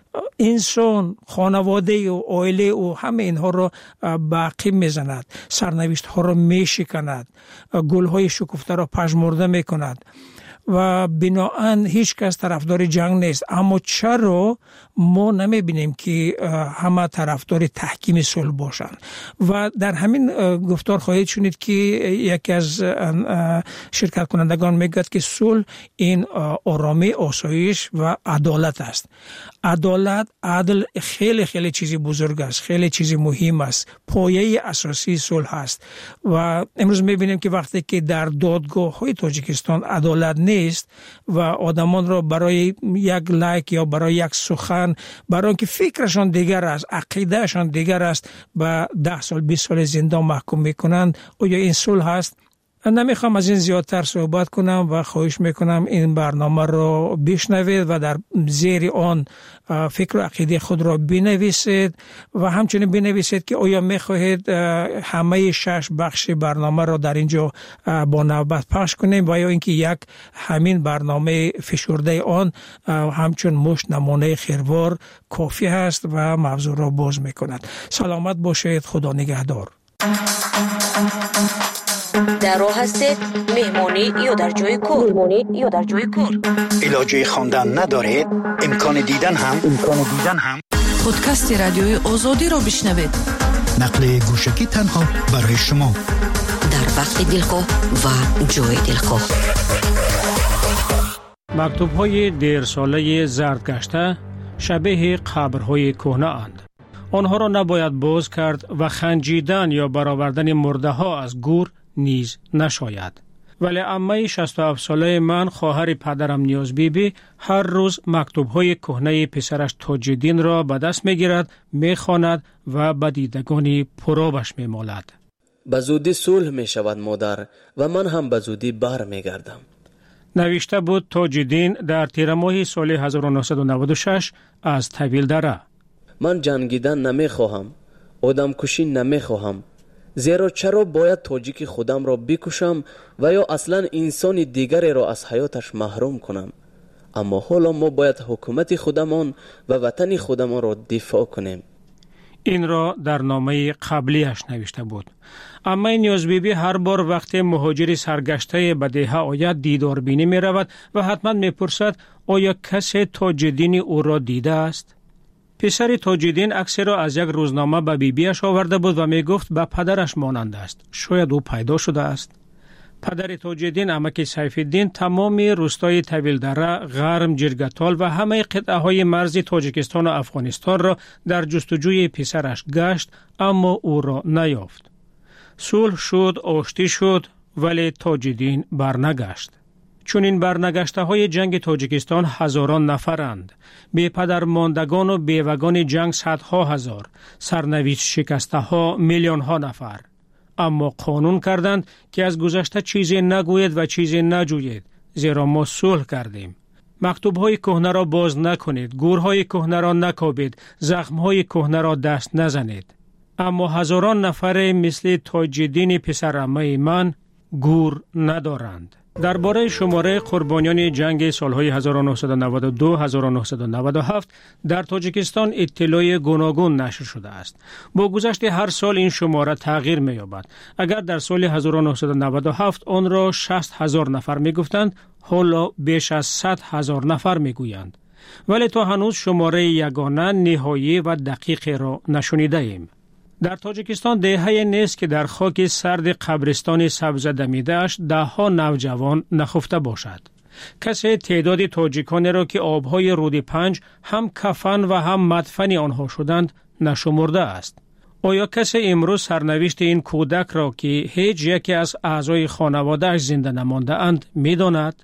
S7: انسان، خانواده و عائله و همه اینها را باقی میزند، سرنوشت ها را میشکند، گل های شکفته را پژمرده میکند و بناهن هیچ کس طرفدار جنگ نیست. اما چرا ما نمیبینیم که همه طرفدار تحکیم صلح باشند؟ و در همین گفتار خواهید شنید که یکی از شرکت کنندگان میگوید که صلح این آرامی، آسایش و عدالت است. عدالت، عدل خیلی خیلی چیزی بزرگ است، خیلی چیزی مهم است، پایه اساسی صلح است. و امروز میبینیم که وقتی که در دادگاه های تاجیکستان عدالت نیست، نیست و آدمان را برای یک لایک یا برای یک سخن، برای اینکه فکرشان دیگر است، عقیدهشان دیگر است، به 10 سال 20 سال زندان محکوم میکنند. آیا این صلح است؟ نمیخوام از این زیادتر صحبت کنم و خواهش میکنم این برنامه رو بشنوید و در زیر آن فکر و عقیده خود را بنویسید و همچنین بنویسید که آیا میخواهید همه 6 بخش برنامه را در اینجا با نوبت پخش کنیم و یا اینکه یک همین برنامه فشرده آن همچون مشت نمونه خیروار کافی هست و موضوع را باز میکند. سلامت باشید. خدا نگهدار.
S21: در راه هستید، مهمانی یا در جای کار.
S25: علاجه خواندن ندارید؟ امکان دیدن هم
S1: پادکست رادیوی آزادی را بشنوید.
S25: نقل گوشکی تنها برای شما
S21: در وقت دلخواه و جای دلخواه.
S6: مکتوب‌های دیرساله زردگشته شبیه قبرهای کهنه اند. آنها را نباید باز کرد و خنجیدن یا برآوردن مرده ها از گور نیز نشاید. ولی عمه 67 ساله من، خواهر پدرم نیاز بیبی، هر روز مکتوب‌های کهنه پسرش تاج‌الدین را به دست می‌گیرد، می‌خواند و به دیدگانی پرآبش می‌مالد.
S9: به زودی صلح می‌شود مادر و من هم به زودی بر می‌گردم.
S6: نوشته بود تاج‌الدین در تیر ماه سال 1996 از طویل دره.
S9: من جنگیدن نمی‌خواهم، آدم کشی نمی‌خواهم. زیرا چرا باید تاجیک خودم را بکشم و یا اصلا انسان دیگری را از حیاتش محروم کنم؟ اما حالا ما باید حکومت خودمان و وطن خودمان را دفاع کنیم.
S6: این را در نامه قبلیش نوشته بود. اما نیاز بیبی هر بار وقت مهاجر سرگشته به دهه آید دیدار بینی می رود و حتما می پرسد آیا کسی تاج‌الدین او را دیده است؟ پسر تاج‌الدین عکسی را از یک روزنامه به بیبیش آورده بود و می گفت به پدرش مانند است. شاید او پیدا شده است. پدر تاج‌الدین عمک سیف‌الدین تمام روستای طویل دره، غرم، جرگتال و همه قطعه های مرز تاجیکستان و افغانستان را در جستجوی پسرش گشت، اما او را نیافت. صلح شد، آشتی شد، ولی تاج‌الدین برنگشت. چون این برنگشته های جنگ تاجیکستان هزاران نفرند، بی پدر ماندگان و بیوگان جنگ صدها هزار، سرنوشت شکسته ها میلیون ها نفر. اما قانون کردند که از گذشته چیزی نگوید و چیزی نجویید، زیرا ما صلح کردیم. مکتوب‌های کهنه را باز نکنید، گورهای کهنه را نکابید، زخم‌های کهنه را دست نزنید. اما هزاران نفر مثل تاج‌الدین پسر عمه من گور ندارند. درباره شماره قربانیان جنگ سالهای 1992-1997 در تاجیکستان اطلاع گوناگون نشر شده است. با گذشت هر سال این شماره تغییر می‌یابد. اگر در سال 1997 آن را 60,000 نفر می‌گفتند، حالا بیش از 100,000 نفر می‌گویند. ولی تا هنوز شماره یگانه، نهایی و دقیق را نشنیده ایم. در تاجیکستان دهه‌ای نیست که در خاک سرد قبرستان سبز دمیده‌اش ده‌ها نوجوان نخفته باشد. کسی تعداد تاجیکانی را که آب‌های رود پنج هم کفن و هم مدفن آنها شدند نشمرده است. آیا کسی امروز سرنوشت این کودک را که هیچ یکی از اعضای خانواده‌اش زنده نمانده اند می‌داند؟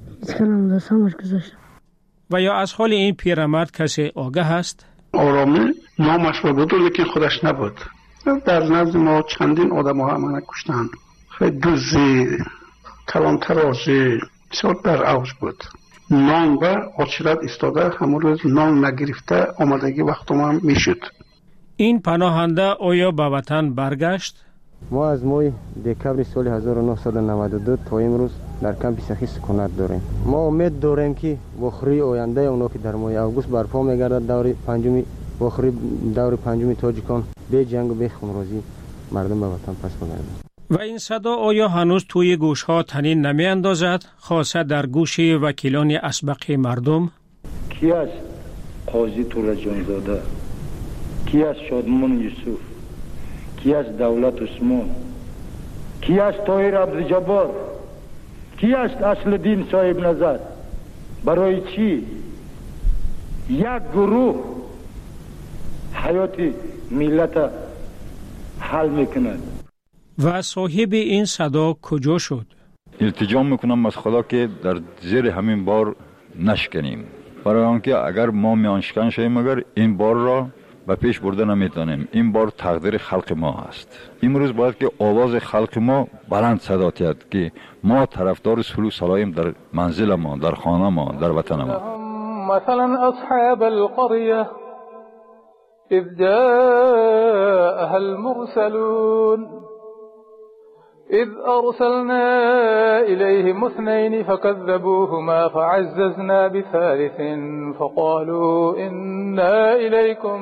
S6: و یا از حال این پیرمرد کسی آگاه است؟
S10: آرامی نامش را بود لیکن خودش نبود. در نزد ما چندین آدم ها همه کشتند. خیلی دوزی، کلانترازی بسیار در اوج بود. نان و آچیلت استاده همون روز نان نگرفته آمدگی وقت هم میشد.
S6: این پناهنده آیا به وطن برگشت؟
S11: ما از ماه دکبر سال 1992 تا امروز در کمپ سخی سکونت داریم. ما امید داریم که بخری آینده اونا که در ماه اوگوست برپا میگردد دور پنجمی بخری دور پنجمی تاجیکان به جنگ و به خونریزی مردم به وطن پس بگردند.
S6: و این صدا آیا هنوز توی گوشها طنین نمی اندازد، خاصه در گوش وکیلان اسبق مردم؟
S12: کی است قاضی تورا جانزاده؟ کی است شادمان یوسف؟ کی است دولت عثمان؟ کی است طاهر عبدالجبار؟ کی است اصلالدین صاحب نظر؟ برای چی یک گروه حیات ملت حل میکنند؟
S6: و صاحب این صدا کجا شد؟
S2: التجا میکنم از خدا که در زیر همین بار نشکنیم، برای آنکه اگر ما میانشکن شویم مگر این بار را به پیش برده نمیتونیم. این بار تقدیر خلق ما است. امروز باید که آواز خلق ما بلند صدا تید که ما طرفدار صلح صلاحیم در منزل ما، در خانه ما، در وطن ما.
S13: مثلا اصحاب القريه اذ جاءها المرسلون إذ أرسلنا إليهم اثنين فكذبوهما فعززنا بثالث فقالوا إنا إليكم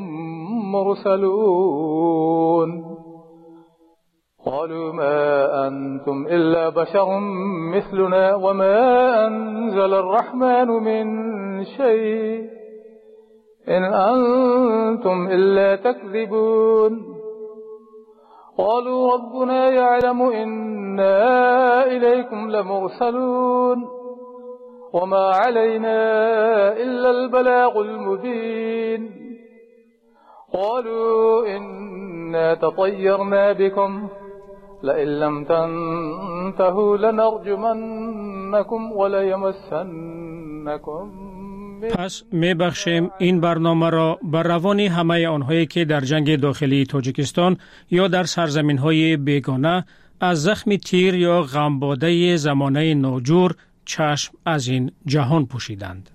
S13: مرسلون قالوا ما أنتم إلا بشر مثلنا وما أنزل الرحمن من شيء إن أنتم إلا تكذبون قالوا ربنا يعلم إنا إليكم لمرسلون وما علينا إلا البلاغ المبين قالوا إنا تطيرنا بكم لئن لم تنتهوا لنرجمنكم وليمسنكم.
S7: پس میبخشیم این برنامه را بر روان همه آنهایی که در جنگ داخلی تاجیکستان یا در سرزمین‌های بیگانه از زخم تیر یا غمباده زمانه ناجور چشم از این جهان پوشیدند.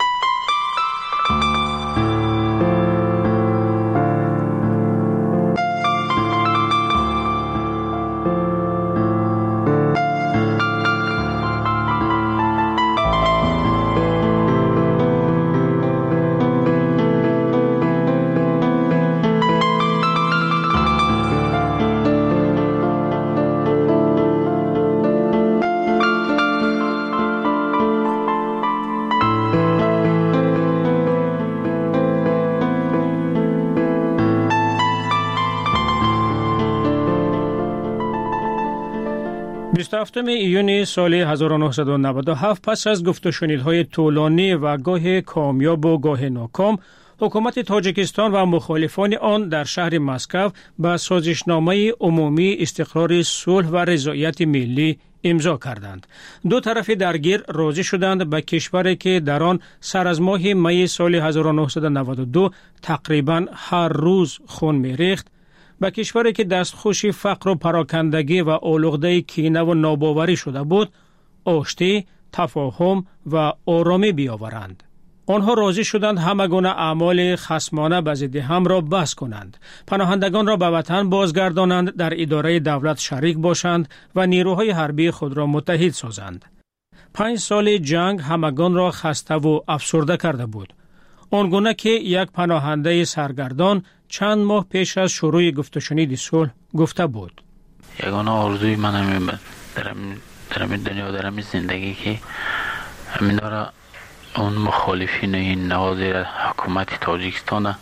S7: هفتم ایون سال 1997 پس از گفت و شنیدهای طولانی و گاه کامیاب و گاه ناکام، حکومت تاجیکستان و مخالفان آن در شهر مسکو به سازشنامه عمومی استقرار صلح و رضایت ملی امضا کردند. دو طرف درگیر راضی شدند به کشوری که در آن سر از ماه می سال 1992 تقریباً هر روز خون می‌ریخت، به کشوری که دستخوش فقر و پراکندگی و آلوده کینه و ناباوری شده بود، آشتی، تفاهم و آرامی بیاورند. آنها راضی شدند همه گونه اعمال خصمانه به ضد هم را بس کنند، پناهندگان را به وطن بازگردانند، در اداره دولت شریک باشند و نیروهای حربی خود را متحد سازند. 5 سال جنگ همگان را خسته و افسرده کرده بود، آنگونه که یک پناهنده سرگردان چند ماه پیش از شروع گفت و شنید صلح گفته بود:
S14: یگانه آرزوی من همین در این دنیا، در این زندگی که همین داره اون مخالفین این نوازی حکومت تاجیکستان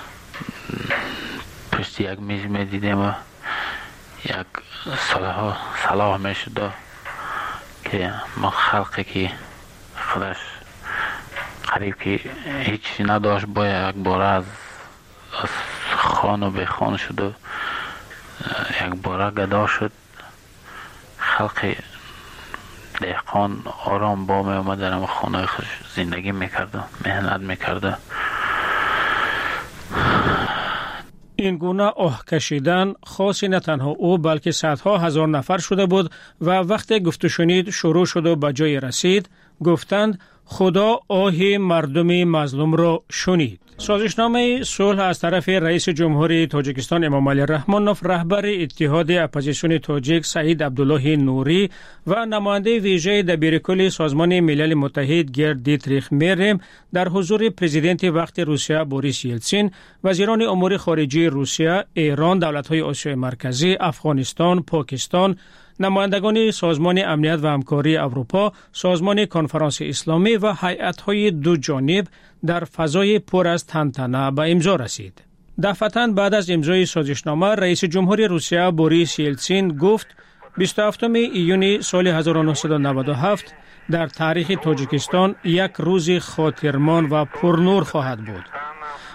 S14: پشت یک میز می دیدیم و یک صلاح می شده که ما خلقی که خودش قریب که هیچی نداشت با یک باره از خان و به خان شد و یک باره گدا شد. خلق دهقان آرام با می اومد در خانه خود زندگی میکرده، مهنت میکرده.
S7: این گونه آه کشیدن خاصی نه تنها او بلکه صدها هزار نفر شده بود و وقتی گفت و شنید شروع شد و به جای رسید، گفتند خدا آه مردم مظلوم را شنید. سازشنامه صلح از طرف رئیس جمهوری تاجیکستان امام علی رحمانوف، رهبر اتحاد اپوزیسیون تاجیک سعید عبدالله نوری و نماینده ویژه دبیرکل سازمان ملل متحد گرد دیتریخ میرم در حضور پرزیدنت وقت روسیه بوریس یلتسین، وزیران امور خارجه روسیه، ایران، دولت‌های آسیای مرکزی، افغانستان، پاکستان، نمایندگان سازمان امنیت و همکاری اروپا، سازمان کنفرانس اسلامی و هیئت‌های دو جانب در فضای پر از تنتنه به امضا رسید. دفعتاً بعد از امضای سازشنامه، رئیس جمهوری روسیه بوریس یلتسین گفت 27 ایون سال 1997 در تاریخ تاجیکستان یک روز خاطرمان و پرنور خواهد بود.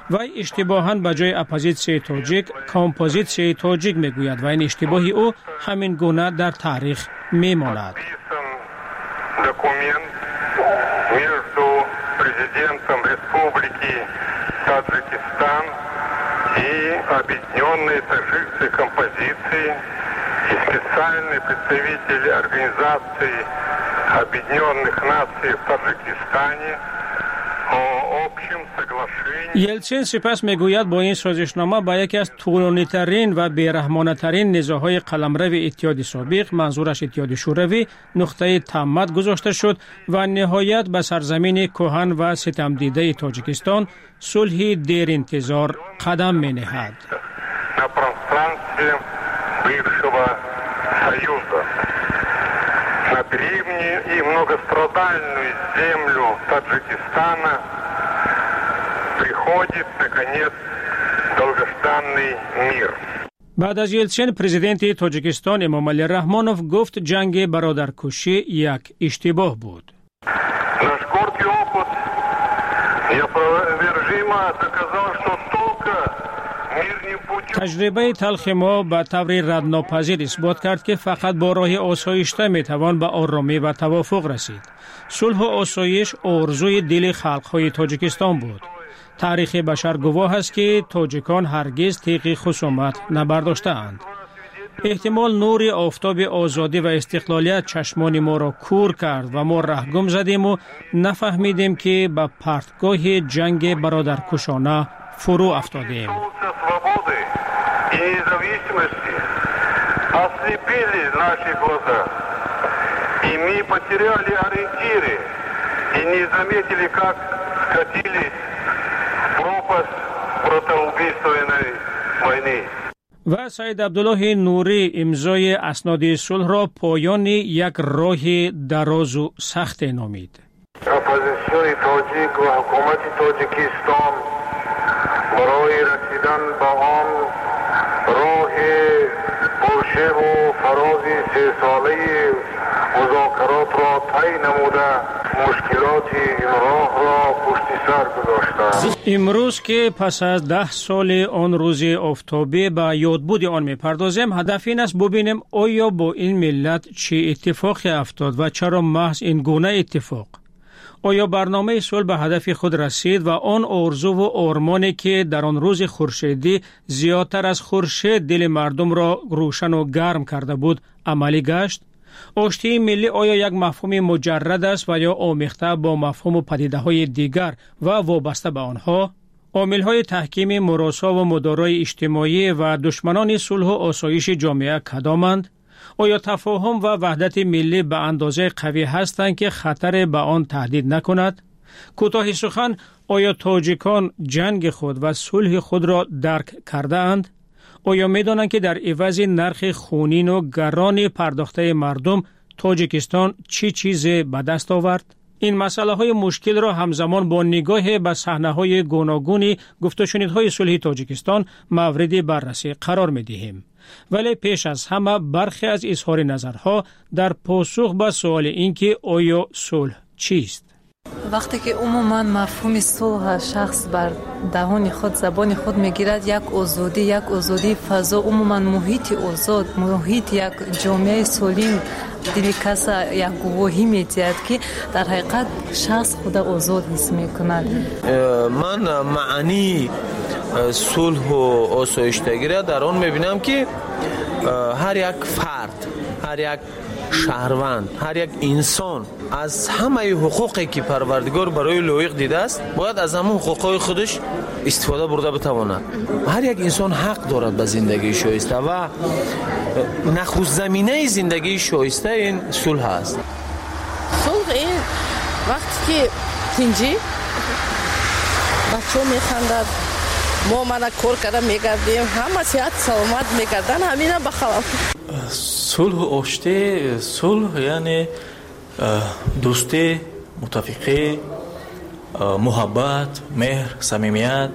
S7: وی اشتباهاً به جای اپوزیسیون تاجیک کامپوزیسیون تاجیک میگوید و این اشتباه او همین گونه در تاریخ میماند.
S15: Документ между президентом Республики Таджикистан и Объединенной Таджикской композиции и специальный представитель Организации Объединенных Наций в Таджикистане о общем соглашении.
S7: یلتسین سپس میگوید با این سازشنامه با یکی از طولانی‌ترین و بی‌رحمانه‌ترین نزاع‌های قلمرو اتحاد سابق منظورش اتحاد شوروی نقطه تمت گذاشته شد و نهایت به سرزمین کهن و ستم دیده تاجیکستان صلح دیر انتظار قدم می‌نهد.
S15: На пространстве бывшего Союза, на древнюю и многострадальную землю Таджикистана приходит, наконец, долгожданный мир.
S7: بعد از یلتسین پرزیدنت تاجیکستان امامعلی رحمانوف گفت جنگ برادرکشی یک اشتباه بود.
S15: Наш горький опыт неопровержимо доказал, что только мирным путем
S7: تجربه تلخ ما به طور ردناپذیر اثبات کرد که فقط با راه آسایشته میتوان به آرامی و توافق رسید. صلح و آسایش آرزوی دل خلق‌های تاجیکستان بود. تاریخ بشر گواه است که تاجیکان هرگز تیغ خصومت نبرداشته‌اند. احتمال نور آفتاب آزادی و استقلالیت چشمان ما را کور کرد و ما رهگم زدیم و نفهمیدیم که به پرتگاه جنگ برادرکشانه فرو افتادیم.
S15: и независимости ослепили наши глаза, и мы потеряли ориентиры и не заметили, как скатились в пропасть братоубийственной войны.
S7: و سید عبدالله نوری امضای اسناد صلح را پایان یک راه دراز و سخت نامید.
S15: اپوزیسیون تاجیک و حکومت تاجیکستان برای رسیدن به آن راه پرشه و فراز 3 ساله مذاکرات را طی نموده مشکلات این راه را پشت سر گذاشتند.
S7: امروز که پس از 10 سال آن روز آفتابی به یادبود آن می‌پردازیم، هدف این است ببینیم آیا با این ملت چه اتفاقی افتاد و چرا محض این گونه اتفاق؟ آیا برنامه صلح به هدف خود رسید و آن آرزو و آرمانی که در آن روز خورشیدی زیادتر از خورشید دل مردم را روشن و گرم کرده بود عملی گشت؟ آشتی ملی آیا یک مفهوم مجرد است و یا آمیخته با مفهوم و پدیده‌های دیگر و وابسته به آنها؟ عامل‌های تحکیم مراسا و مدارای اجتماعی و دشمنان صلح و آسایش جامعه کدامند؟ آیا تفاهم و وحدت ملی به اندازه قوی هستند که خطر به آن تهدید نکند؟ کوتاه سخن، آیا تاجیکان جنگ خود و صلح خود را درک کرده اند؟ آیا می دانند که در عوض نرخ خونین و گران پرداخته مردم تاجیکستان چی چیز به دست آورد؟ این مسئله های مشکل را همزمان با نگاه به صحنه های گوناگون گفت و شنیدهای صلح تاجیکستان مورد بررسی قرار می دهیم. ولی پیش از همه برخی از اظهار نظرها در پاسخ به سوال اینکه آیا صلح چیست؟
S17: وقتی که عموما مفهوم صلح شخص بر دهان خود زبان خود میگیرد، یک آزادی فضا، عموما محیط آزاد، محیط یک جامعه سالم، دل کس یک گواهی میدهد که در حقیقت شخص خود آزاد حس میکند.
S18: من معنی صلح و آسایشتگی را در آن میبینم که هر یک فرد، هر یک شهروند، هر یک انسان از همه حقوقی که پروردگار برای لایق دیده است باید از همه حقوقهای خودش استفاده برده بتواند. هر یک انسان حق دارد به زندگی شایسته و نخست زمینه زندگی شایسته این صلح است.
S19: صلح این وقتی که تنجی بچه میخندد، ما منو کار کرده میگردیم، همه صحت سلامت میگردن، همینه بخواه.
S20: صلح و آشتی، صلح یعنی دوستی، متفقی، محبت، مهر، صمیمیت.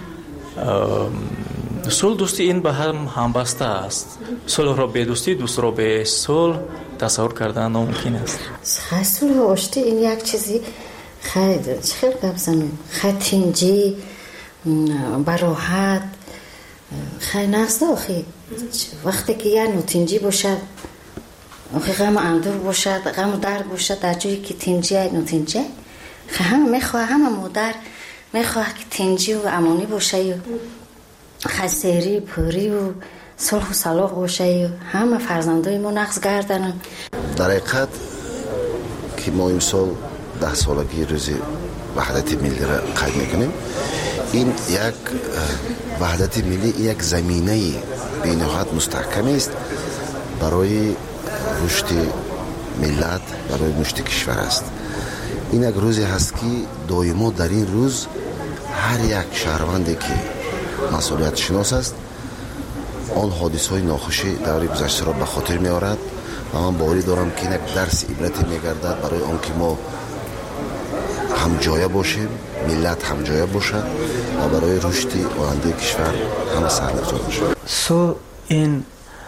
S20: صلح دوستی این به هم بسته است. صلح را به دوستی، دوست را به صلح تصور کردن ناممکن است.
S26: صلح و آشتی این یک چیزی خیلی ببزنیم، خیلی تنجی
S5: براحت خیلی نقصده آخی وقتی که یه نوتینجی باشد آخی غم اندور باشد غم و درد باشد در جایی که تینجی نوتینجی خیلی همه میخواه همه مادر میخواه که تینجی و امانی باشه و خسیری پوری و صلح و صلاح باشه و همه فرزندای ما نقص گردن.
S8: در حقیقت که ما امسال 10 سالگی روز وحدت ملی را قید میکنیم این یک وحدت ملی یک زمینه بینهایت مستحکم است برای رشد ملت برای رشد کشور است. این یک روزی هست که دائما در این روز هر یک شهروندی که مسئولیت شناس است آن حادثه های ناخوشی در گذشته را به خاطر می آورد و من باوری دارم که یک درس عبرتی می گردد برای آنکه ما هم جایه باشیم ملت هم جایه باشد و برای رشد آینده کشور همه سرنگذار باشد.
S16: صلح این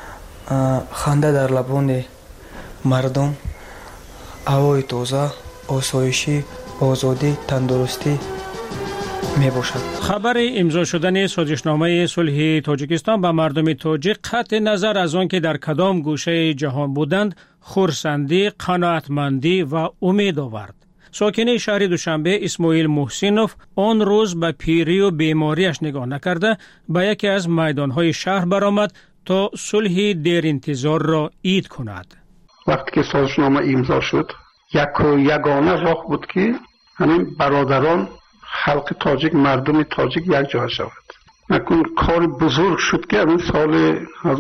S16: خنده در لبان مردم هوای تازه آسایشی آزادی تندرستی می باشد.
S7: خبر امضا شدن سازشنامه صلح تاجیکستان با مردم تاجیک قطع نظر از آن که در کدام گوشه جهان بودند خرسندی، قناعتمندی و امید آورد. ساکن شهر دوشنبه اسماعیل محسینوف آن روز به پیری و بیماریش نگاه نکرده به یکی از میدانهای شهر برآمد تا صلح دیر انتظار را عید کند.
S10: وقتی که سازشنامه امضا شد یگانه راه بود که همین برادران خلق تاجیک مردم تاجیک یک جا شود. نکن کار بزرگ شد که همین سال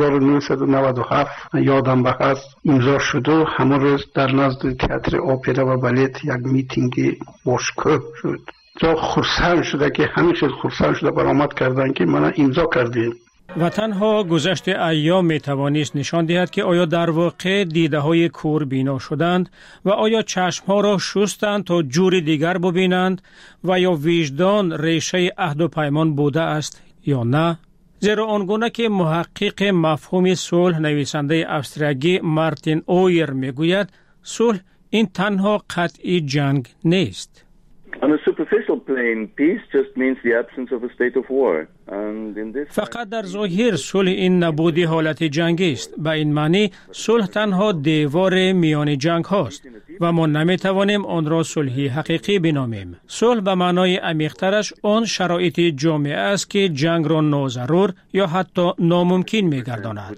S10: 1997 یادم هست امضا شد و همه روز در نزد تئاتر اپرا و بالت یک میتینگ باشکوه شد. جا خرسند شده که همیشه خرسند شده برآمد کردن که من امضا کردیم.
S7: و تنها گذشت ایام می توانست نشان دهد که آیا در واقع دیده های کور بینا شدند و آیا چشم ها را شستند تا جور دیگر ببینند و یا وجدان ریشه عهد و پیمان بوده است یا نه؟ زیرا آنگونه که محقق مفهوم صلح نویسنده استرالیایی مارتین اویر می گوید صلح این تنها قطعی جنگ نیست.
S22: On a superficial plane, peace just means the absence of a state of war. And in this
S7: فقط در ظاهر صلح این نبودی حالت جنگی است. به این معنی صلح تنها دیوار میان جنگ هاست و ما نمی توانیم آن را صلحی حقیقی بنامیم. صلح به معنای عمیق‌ترش آن شرایط جامعه است که جنگ را ناضرور یا حتی ناممکن می‌گرداند.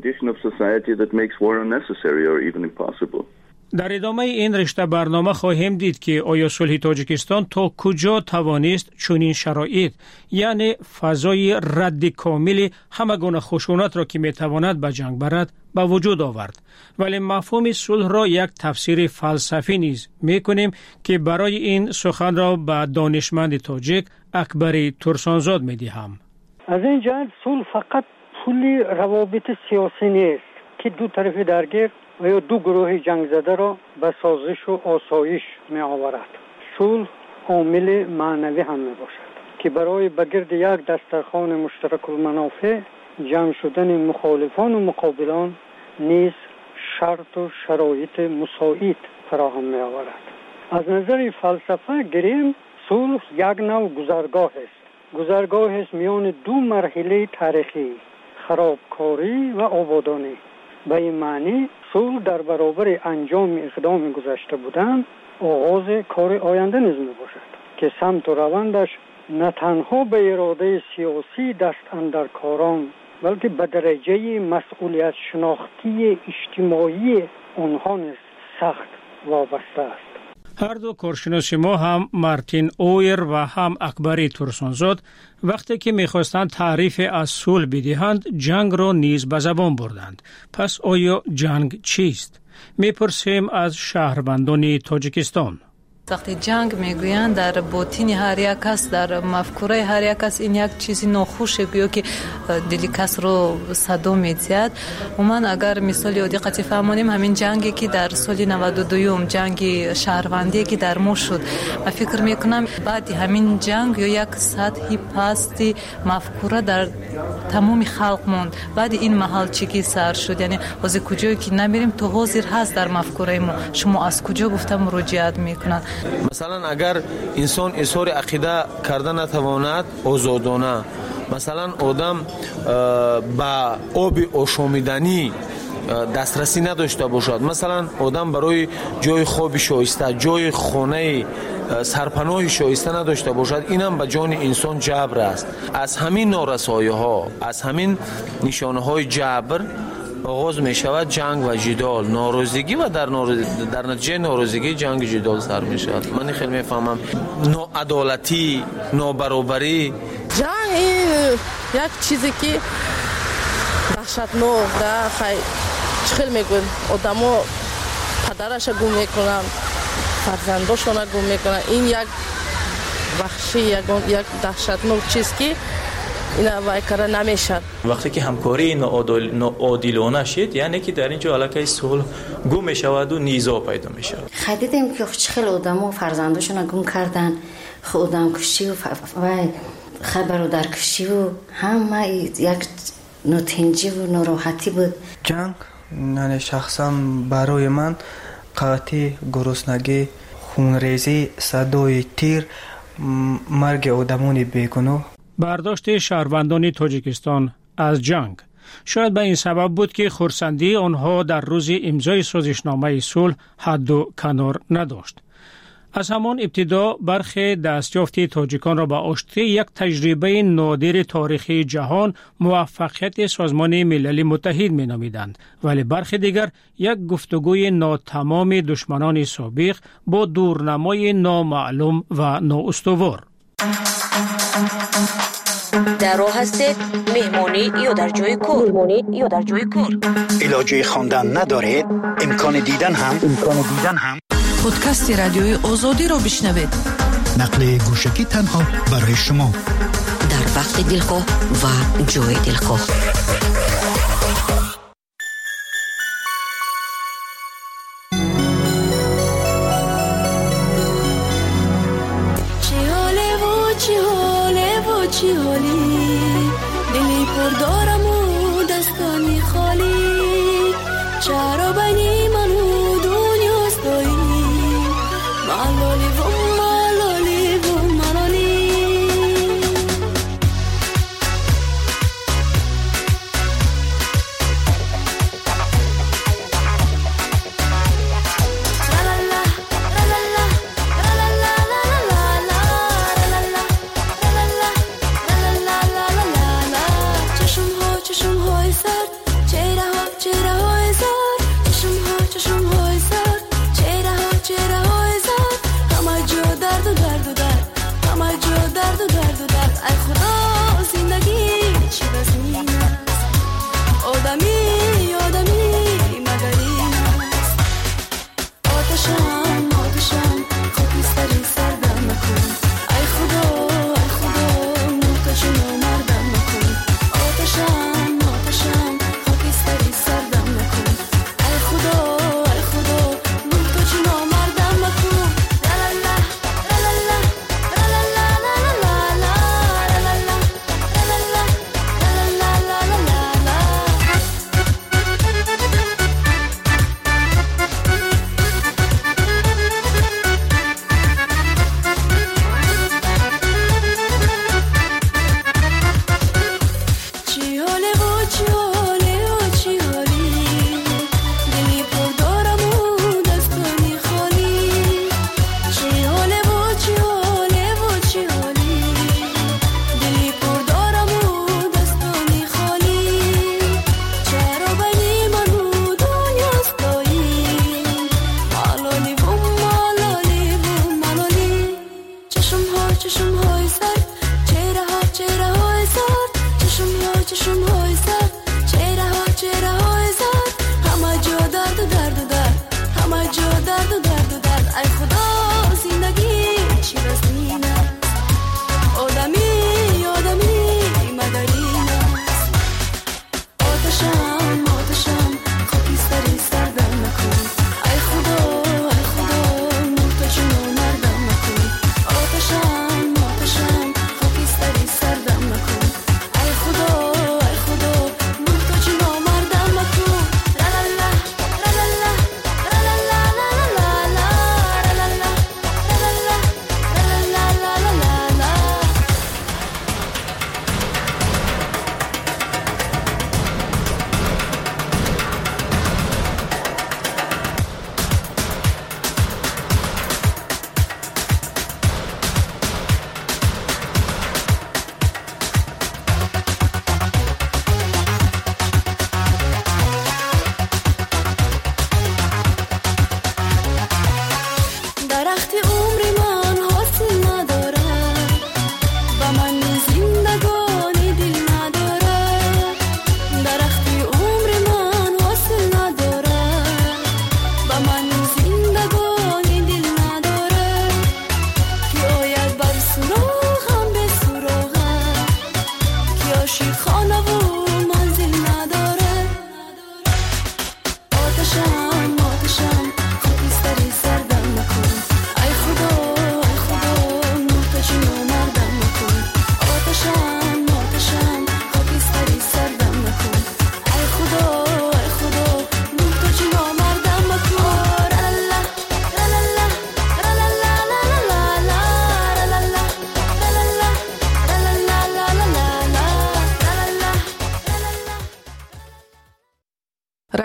S7: در ادامه این رشته برنامه خواهیم دید که آیا صلح تاجیکستان تا کجا توانست چنین شرایط یعنی فضای رد کامل همه گونه خشونت را که میتواند به جنگ برد به وجود آورد. ولی مفهوم صلح را یک تفسیر فلسفی نیز میکنیم که برای این سخن را به دانشمند تاجیک اکبر ترسانزاد میدهم.
S24: از این جهت صلح فقط پول روابط سیاسی نیست که دو طرف درگیر و یا دو گروه جنگ زده را به سازش و آسایش می آورد. صلح عامل معنوی هم می باشد که برای به گرد یک دسترخوان مشترک المنافع جمع شدن مخالفان و مقابلان نیز شرط و شرایط مساعد فراهم می آورد. از نظر فلسفه گریم صلح یک نوع گذرگاه است. گذرگاه است میان دو مرحله تاریخی، خرابکاری و آبادانی. به این معنی صلح در برابر انجام اقدام گذشته بودن آغاز کار آینده نیز می باشد که سمت و روندش نه تنها به اراده سیاسی دست اندر کاران بلکه به درجه مسئولیت شناختی اجتماعی آنها نیز سخت وابسته است.
S7: هر دو کارشناس ما هم مارتین اویر و هم اکبر ترسانزاد وقتی که میخواستند تعریف از صلح بدهند جنگ را نیز به زبان بردند. پس آیا جنگ چیست؟ میپرسیم از شهروندان تاجیکستان.
S17: وقتی جنگ میگویند در باطن هر یک کس در مفکوره هر یک کس این یک چیزی ناخوشه گویا که دل کس رو صدا میزد. من اگر مثال یادی قطعی فهمانیم همین جنگی که در سال 92 جنگ شهروندی که در ما شد و فکر میکنم بعد همین جنگ یا یک سطحی پستی مفکوره در تمام خلق موند. بعد این محل چیکی سر شد یعنی از کجایی که نمیریم تو حاضر هست در مفکوره ما شما از کجا گفتم مراجعت میکنن
S18: مثلا اگر انسان اظهار عقیده کرده نتواند آزادانه، مثلا آدم با آب آشامیدنی دسترسی نداشته باشد، مثلا آدم برای جای خواب شایسته، جای خانه سرپناه شایسته نداشته باشد، اینم به جان انسان جبر است. از همین نارسایی ها، از همین نشانه های جبر آغاز می شود جنگ و جدال، ناراضگی و در نتیجه ناراضگی جنگ جدال سر می شود. من خیلی می فهمم ناعدالتی، نابرابری،
S19: جنگ این یک چیزی که وحشتناک ده. خیلی میگن آدما پدرش گم میکنن، فرزنداشون گم میکنن. این یک وحشی، یک دهشتناک چیز که اینا وایکره نمیشد.
S20: وقتی که همکاری ناعادلانه شد، یعنی که در اینجا علاقه صلح گم میشود و نیزا پیدا میشود.
S5: دیدیم که خیلی آدما فرزنداشون گم کردن، خودم کشی و خبر در کشی و همه یک نوتنجی و ناراحتی بود.
S16: جنگ نه شخصا برای من قحطی، گرسنگی، خونریزی، صدای تیر، مرگ آدمان بیگناه.
S7: برداشت شهروندان تاجیکستان از جنگ شاید به این سبب بود که خرسندی آنها در روز امضای سازشنامه صلح حد و کنار نداشت. از همان ابتدا برخی دستیافت تاجیکان را به آشتی یک تجربه نادر تاریخی جهان موفقیت سازمان ملل متحد می نامیدند، ولی برخی دیگر یک گفتگوی ناتمام دشمنان سابق با دورنمای نامعلوم و نااستوار.
S21: در راه هستید مهمانی یا در جای کار؟
S1: علاجه خواندن ندارید؟ امکان دیدن هم
S3: پادکست رادیوی آزادی را بشنوید.
S1: نقل گوشکی تنها برای شما
S21: در وقت دلخواه و جای دلخواه.
S4: چی حالی دلی پر دارم و دستانی خالی، چرا بینی من و دنیاست دایی، ملالی و ملالی و ملالی.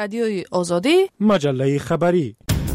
S3: رادیوی آزادی،
S9: مجله خبری.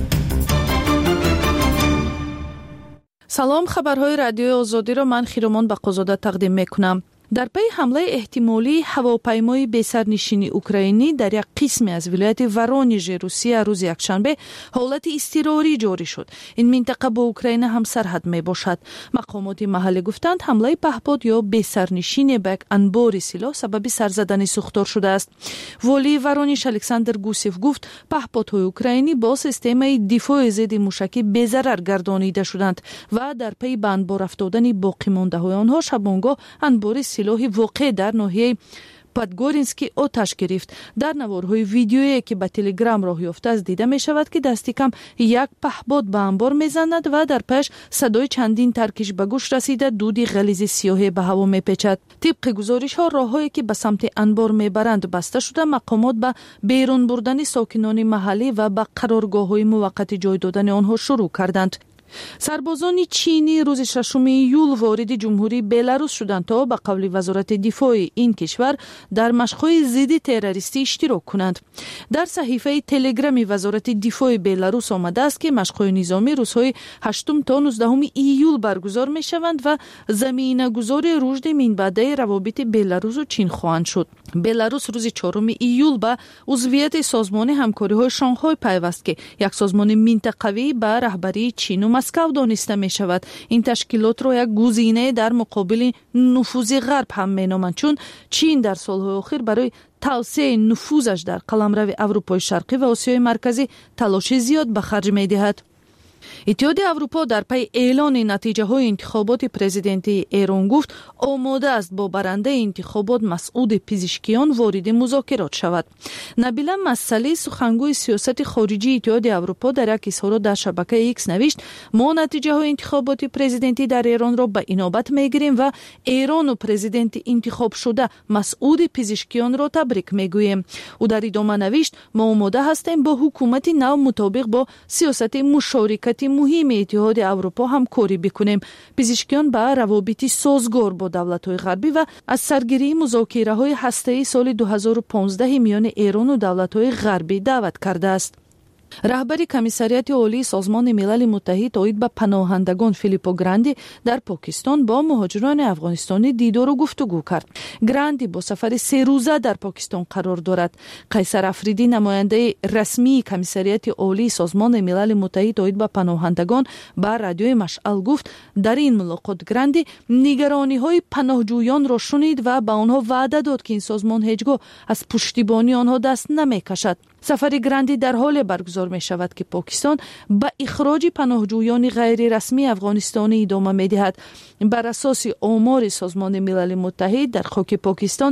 S3: سلام، خبرهای رادیوی آزادی را من خیرومان بقازاده تقدیم میکنم. در پی حمله احتمالی هواپیمای بی‌سرنشین اوکراینی در یک قسمی از ولایت ورونیژ روسیه روز یکشنبه حالت اضطراری جاری شد. این منطقه با اوکراین هم سرحد می باشد. مقامات محلی گفتند حمله پهپاد یا بی‌سرنشین به یک انبار سلاح سبب سرزدن سوختار شده است. والی ورونیژ الکساندر گوسیف گفت پهپادهای اوکراینی با سیستم دفاع ضد موشکی بی‌ضرر گردانیده شدند و در پی به انبار افتادن باقی مانده های آنها شبانگاه انبار سلاحی واقع در ناحیه پادگورینسکی آتش گرفت. در نوارهای ویدیویی که به تلگرام راه یافته است دیده می شود که دستی کم یک پهپاد به انبار می زند و در پیش صدای چندین ترکش به گوش رسیده دودی غلیظ سیاهی به هوا می پیچد. طبق گزارش ها راههایی که به سمت انبار می برند بسته شده. مقامات به بیرون بردن ساکنان محلی و به قرارگاه های موقت جای دادن آنها شروع کردند. سربازان چینی روز 6 ایول وارد جمهوری بلاروس شدند تا به قول وزارت دفاع این کشور در مشق‌های ضد تروریستی اشتراک کنند. در صحیفه تلگرامی وزارت دفاع بلاروس آمده است که مشق‌های نظامی روزهای 8 تا 19 ایول برگزار می‌شوند و زمینه‌گذار رشد منبع‌های روابط بلاروس و چین خواهند شد. بلاروس روز 4 ایول به عضویت سازمان همکاری‌های شانگهای پیوست که یک سازمان منطقوی به رهبری چین و مسکو دانسته می شود. این تشکیلات را یک گزینه در مقابل نفوذ غرب هم می نامند، چون چین در سالهای اخیر برای توسعه نفوذش در قلمرو اروپای شرقی و آسیای مرکزی تلاش زیاد به خرج می دهد. اتحاد اروپا در پی اعلان نتیجه های انتخابات پرزیدنتی ایران گفت آماده است با برنده انتخابات مسعود پزشکیان وارد مذاکرات شود. نبیله مسئله سخنگوی سیاست خارجی اتحاد اروپا در یک اظهار در شبکه ایکس نوشت ما نتیجه های انتخابات پرزیدنتی در ایران را به اینابت میگیریم و ایران و پرزیدنت انتخاب شده مسعود پزشکیان را تبریک میگوییم. او در ادامه نوشت ما آماده هستیم با حکومت نو مطابق با سیاست مشارکت مهم اتحاد اروپا همکاری بکنیم. پزشکیان به روابط سازگار با دولت‌های غربی و از سرگیری مذاکره‌های هسته‌ای سال 2015 میان ایران و دولت‌های غربی دعوت کرده است. رهبر کمیسریات عالی سازمان ملل متحد اوید به پناهندگان فیلیپو گراندی در پاکستان با مهاجران افغانستانی دیدار و گفتگو کرد. گراندی با سفر 3 روزه در پاکستان قرار دارد. قیصر افریدی نماینده رسمی کمیسریات عالی سازمان ملل متحد اوید به پناهندگان به رادیوی مشعل گفت در این ملاقات گراندی نگرانی‌های پناهجویان را شنید و به آنها وعده داد که این سازمان هیچگاه از پشتیبانی آنها دست نمی‌کشد. سفر گراندی در حال برگزار می شود که پاکستان به اخراج پناهجویان غیر رسمی افغانستانی ادامه می دهد. بر اساس آمار سازمان ملل متحد در خاک پاکستان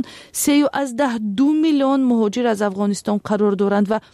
S3: 3.2 میلیون مهاجر از افغانستان قرار دارند و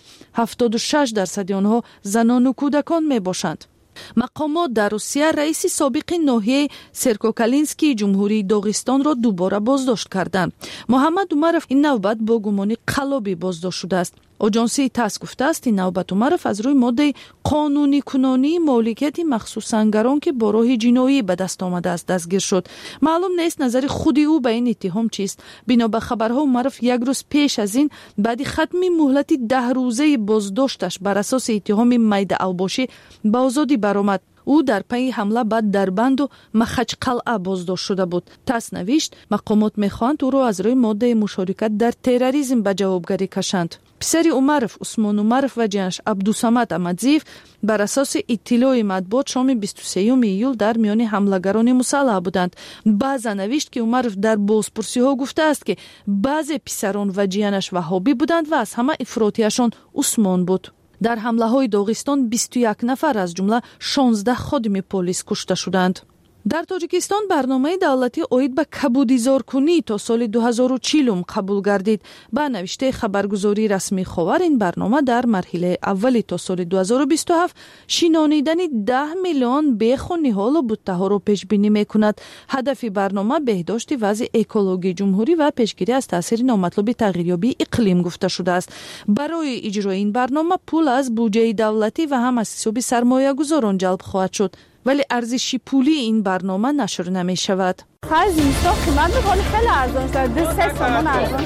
S3: 76% آنها زنان و کودکان می باشند. مقامات در روسیه رئیس سابق ناحیه سرکوکالینسکی جمهوری داغستان را دوباره بازداشت کردند. محمد اومرف این نوبت با گمان قلابی بازداشت شده است. آژانس تاس گفته است این نوبت اومرف از روی ماده قانونی کنانی مالکیت مخصوص سنگران که با راه جنایی به دست آمده است دستگیر شد. معلوم نیست نظر خودی او به این اتهام چیست. بنا به خبرها اومرف یک روز پیش از این بعد ختم مهلت 10 روزه بازداشتش بر اساس اتهام میده اوباشی به آزادی برآمد. او در پی حمله به دربند و مخچ قلعه بازداشت شده بود. تاس نوشت مقامات میخواهند او را از روی ماده مشارکت در تروریسم به جوابگری کشند. پسر اومرف عثمان اومرف و جنش عبدالصمد احمدزیف بر اساس اطلاع مطبوعات شام 23 ایول در میان حملگران مسلح بودند. بعضا نوشت که اومرف در بازپرسی ها گفته است که بعضی پسران و جیانش وهابی بودند و از همه افراطیشان عثمان بود. در حمله های داغستان 21 نفر از جمله 16 خادم پلیس کشته شدند. در تاجیکستان برنامه دولتی اوید به کبودیزارکنی تا سال 2040 قبول گردید. با نوشته خبرگزاری رسمی خاور این برنامه در مرحله اولی تا سال 2027 شینانیدن 10 میلیون بیخ و نهال و بوته‌ها را پیش بینی میکند. هدف برنامه بهداشت وضع اکولوژی جمهوری و پیشگیری از تاثیر نامطلوب تغییریابی اقلیم گفته شده است. برای اجرای این برنامه پول از بودجه دولتی و هم از حساب سرمایه‌گذاران جلب خواهد شد. ولی ارزش پولی این برنامه نشر نمی شود.
S9: خرج اینستا قیمت ولی خیلی ارزان شده، 3 تومان ارزان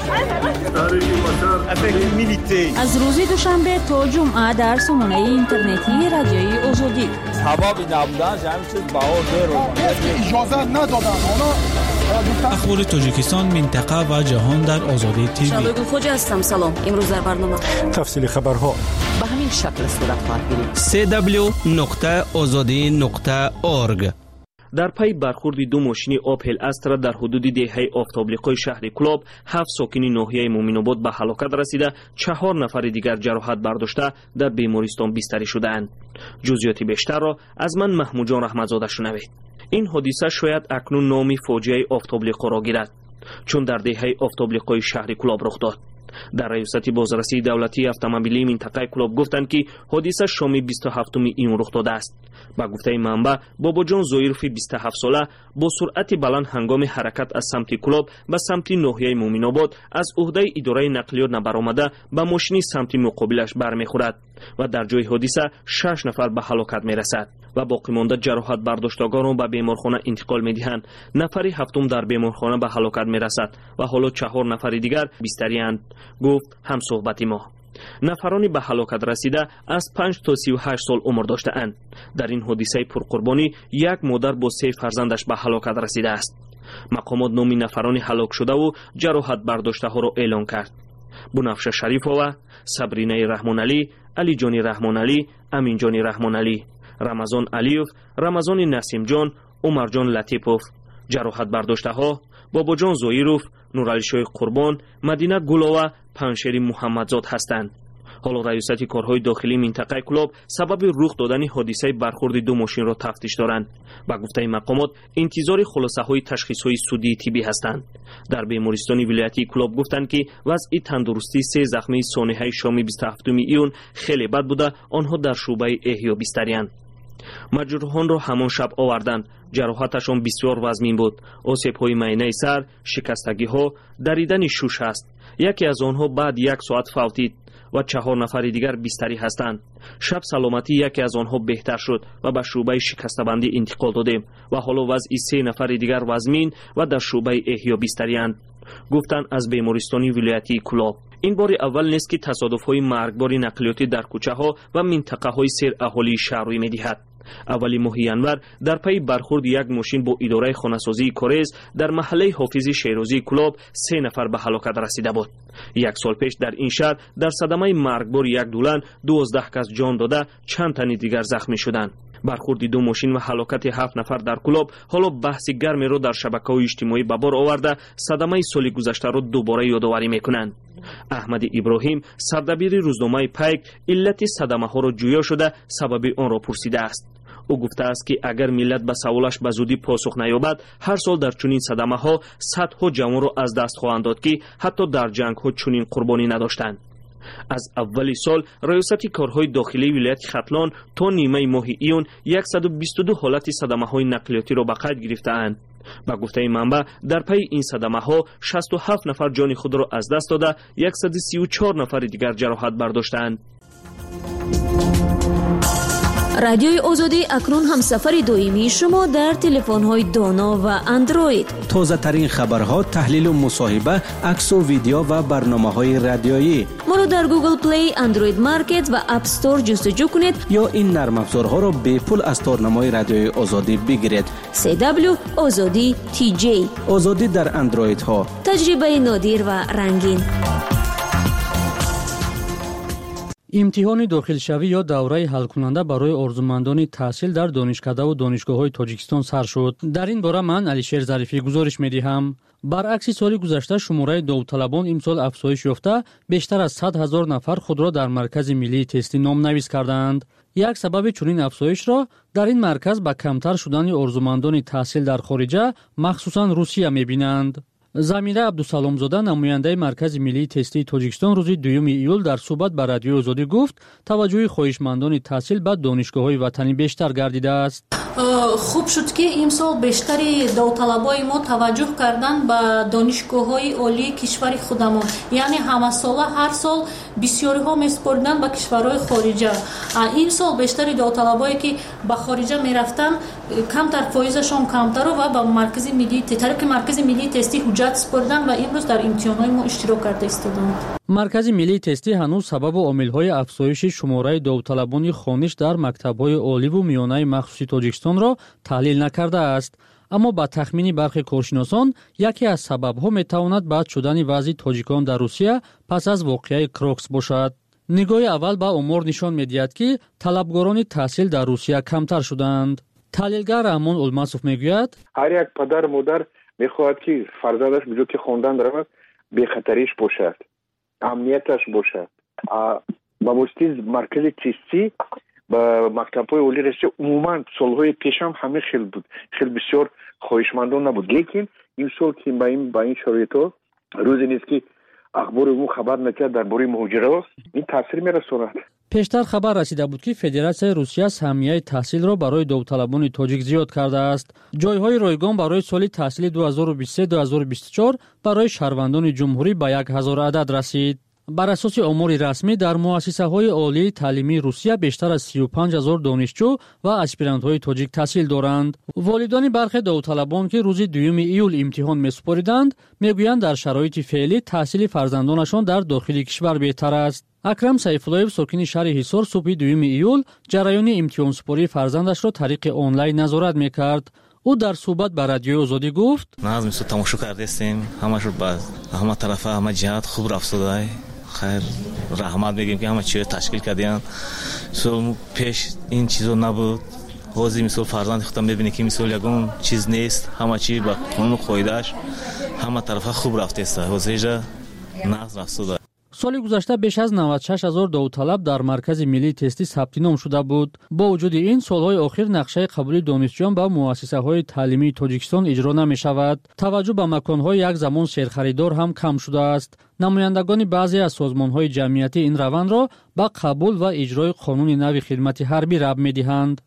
S9: شده.
S11: از روز دوشنبه تا جمعه در سامانه اینترنتی رادیوی آزادی.
S12: سبب نبودن همین چیز بهار
S23: اجازه ندادن.
S25: اخبار تاجیکستان، منطقه و جهان در آزادی تیوی.
S11: شبگو خوج هستم. سلام. امروز در برنامه
S23: تفصیل خبرها
S11: به همین شکل صورت خواهد گرفت.
S26: www.azadi.org. در پی برخورد دو ماشین آپل استرا در حدود دهه آفتابلیقای شهر کلاب 7 ساکنی ناحیه مومن‌آباد به هلاکت رسیده، 4 نفر دیگر جراحت برداشته در بیمارستان بستری شده‌اند. جزئیات بیشتر را از من محمود جان رحمتزاده شنوید. این حادثه شاید اکنون نام فاجعه آفتابلیقا را گیرد، چون در دهه آفتابلیقای شهر کلاب رخ داد. در ریاست بازرسی دولتی اتومبیلی منطقه کلاب گفتند که حادثه شام 27 ایون رخ داده است. با گفته منبع، باباجان زویروف 27 ساله با سرعت بلند هنگام حرکت از سمت کلاب به سمت ناحیه مومن‌آباد از عهده اداره نقلیات نبرآمده به ماشین سمت مقابلش برمیخورد و در جای حادثه 6 نفر به هلاکت میرسد و باقی مانده جراحت برداشتگان را به بیمارخانه انتقال میدهند. نفر هفتم در بیمارخانه به هلاکت میرسد و حالا 4 نفر دیگر بستری اند، گفت هم صحبت ما. نفرانی به هلاکت رسیده از 5 تا 38 سال عمر داشته اند. در این حادثه پرقربانی یک مادر با 3 فرزندش به هلاکت رسیده است. مقامات نام نفرانی هلاک شده و جراحت برداشته ها را اعلام کرد. بنفشه شریفова، صبرینه رحمان علی، علی جانی رحمان علی، امین جانی رحمان علی، رمضان علیوف، رمضان نسیم جان، عمر جان لطیفوف. جراحت برداشته ها باباجان زویروف، نورعلی شاه قربان، مدینه گلوه، پنشیر محمدزاد هستند. حالا ریاست کارهای داخلی منطقه کلاب سبب رخ دادن حادثه برخورد دو ماشین را تفتیش دارند. با گفته مقامات انتظار خلاصه های تشخیص های سودی طبی هستند. در بیمارستان ولایتی کلاب گفتند که وضع تندرستی 3 زخمی سانحه شام 27 ایون خیلی بد بوده، آنها در شعبه احیا بستری‌اند. مجروحان را همان شب آوردند. جراحتشان بسیار وزمین بود. آسیب‌های معاینه سر، شکستگی‌ها، دریدن شوش است. یکی از آنها بعد 1 ساعت فوتید و 4 نفر دیگر بستری هستند. شب سلامتی یکی از آنها بهتر شد و به شعبه شکسته‌بندی انتقال دادیم و حالا وضع 3 نفر دیگر وزمین و در شعبه احیا بستری‌اند، گفتند از بیمارستان ولایتی کلاب. این بار اول نیست که تصادف‌های مرگبار نقلیاتی در کوچه‌ها و منطقه‌های سیر اهالی شهر روی می‌دهد. اولی ماه ینور در پی برخورد یک ماشین با اداره خانه‌سازی کورز در محله حافظ شیرازی کلاب 3 نفر به هلاکت رسیده بود. 1 سال پیش در این شهر در صدمه مرگبار یک دولن 12 کس جان داده، چند تن دیگر زخمی شدند. برخورد دو ماشین و هلاکت 7 نفر در کلاب حالا بحث گرمی را در شبکه‌های اجتماعی به بار آورده، صدمه سال گذشته را دوباره یادآوری می‌کنند. احمد ابراهیم، سردبیر روزنامه پیک، علت صدمه ها را جویا شده سبب آن را پرسیده است. او گفته است که اگر ملت به سوالش به زودی پاسخ نیابد، هر سال در چنین صدمه ها صدها جوان را از دست خواهند داد که حتی در جنگ ها چنین قربانی نداشتند. از اول سال ریاست کارهای داخلی ولایت ختلان تا نیمه ماه ایون 122 حالت صدمه های نقلیاتی را به قید گرفته‌اند. با گفته منبع در پی این صدمه ها 67 نفر جان خود را از دست داده، 134 نفر دیگر جراحت برداشتند.
S11: رادیوی آزادی اکنون هم سفر دائمی شما در تلفن‌های دانا و اندروید.
S26: تازه ترین خبرها، تحلیل و مصاحبه، عکس و ویدیو و برنامه‌های رادیویی.
S11: ما رو در گوگل پلی، اندروید مارکت و اپ استور جستجو کنید
S26: یا این نرم افزارها را به پول از تارنمای رادیوی آزادی بگیرید.
S11: CW آزادی TJ.
S26: آزادی در اندروید ها.
S11: تجربه نادر و رنگین.
S27: امتحان داخلشوی یا دوره حل کننده برای آرزومندان تحصیل در دانشکده و دانشگاه‌های تاجیکستان سر شد. در این باره من علیشیر ظریفی گزارش می‌دهم. برعکس سال گذشته شماره داوطلبان امسال افزایش یافته، بیشتر از 100,000 نفر خود را در مرکز ملی تستی نامنویس کردند. یک سبب چنین افزایش را در این مرکز با کمتر شدن آرزومندان تحصیل در خارجه، مخصوصاً روسیه می‌بینند. زمیره عبدالسلامزاده، نماینده مرکز ملی تستی تاجیکستان، روز 2 ایول در صحبت با رادیو آزادی گفت توجه خواهشمندان تحصیل به دانشگاه‌های وطنی بیشتر گردیده است.
S2: خوب شد که امسال بیشتری داوطلبای ما توجه کردن به دانشگاه‌های عالی کشور خودمون، یعنی همه ساله هر سال بسیاری ها میسپردن به کشورهای خارجه. این سال بیشتری داوطلبایی که به خارجه میرفتن کمتر فایزشون کمتر و به مرکز ملی طرف مرکز ملی تستی حجت سپردن و امروز در امتحانات ما اشتراک کرده استادند.
S27: مرکز ملی تستی هنوز سبب و عامل‌های افزایش شماره داوطلبان خوانش در مکتب‌های عالی و میانه مخصوصی تاجیکستان را تحلیل نکرده است، اما با تخمین برخی کارشناسان یکی از سبب‌ها می‌تواند بد شدن وضع تاجیکان در روسیه پس از واقعه کروکس باشد. نگاه اول به امور نشان می‌دهد که طلبگاران تحصیل در روسیه کمتر شدند. تحلیلگر رحمان الماسوف میگوید
S6: هر یک پدر مادر می‌خواهد که فرزندش به جای که خواندن برود بی‌خطریش باشد، امنیتش باشد. با واسطه مرکز تستی با مکتب‌های عالی رسید عموما سال‌های پیش هم همه خیلی بود، خیلی بسیار خواهشمندانه نبود، لیکن این سال که با این شرایط‌ها روزی نیست که اخبار او خبر نکرد درباره مهاجرت این تاثیر می‌رساند.
S27: پیشتر خبر رسیده بود که فدراسیون روسیه سهمیه تحصیل را برای داوطلبان تاجیک زیاد کرده است. جایهای رایگان برای سال تحصیلی 2023-2024 برای شهروندان جمهوری به 1000 عدد رسید. بر اساس آمار رسمی در مؤسسه‌های عالی تعلیمی روسیه بیشتر از 35000 دانشجو و اسپیرانت‌های تاجیک تحصیل دارند. والدان برخی داوطلبان که روز 2 ایول امتحان می‌سپاریدند میگویند در شرایط فعلی تحصیل فرزندانشان در داخل کشور بهتر است. اکرم سیفالایف ساکن شهر حصار صبح 2 ایول جریان امتحان سپاری فرزندش را طریق آنلاین نظارت می‌کرد. او در صحبت با رادیوی آزادی گفت:
S8: ناز می‌سو تماشا کردیم، همش باز همه طرفه همه جهات خوب رفته‌ای. خیر رحمت میگیم که همه چیز تشکیل کردیم. پیش این چیزا نبود. حاضر مثل فرزند خودم می‌بینی که مثل یگون چیز نیست، همه چی با قانون قاعده‌اش همه طرفه خوب رفته است. حاضر نقض رفته.
S27: سال گذشته بیش از 96000 داوطلب در مرکز ملی تستی ثبت نام شده بود. با وجود این سالهای اخیر نقشه قبول دانشجویان به مؤسسه‌های تعلیمی تاجیکستان اجرا نمی‌شود. توجه به مکان‌های یک زمان سرخریدار هم کم شده است. نمایندگان بعضی از سازمان‌های جمعیتی این روند را به قبول و اجرای قانون نو خدمت حربی ربط می‌دهند.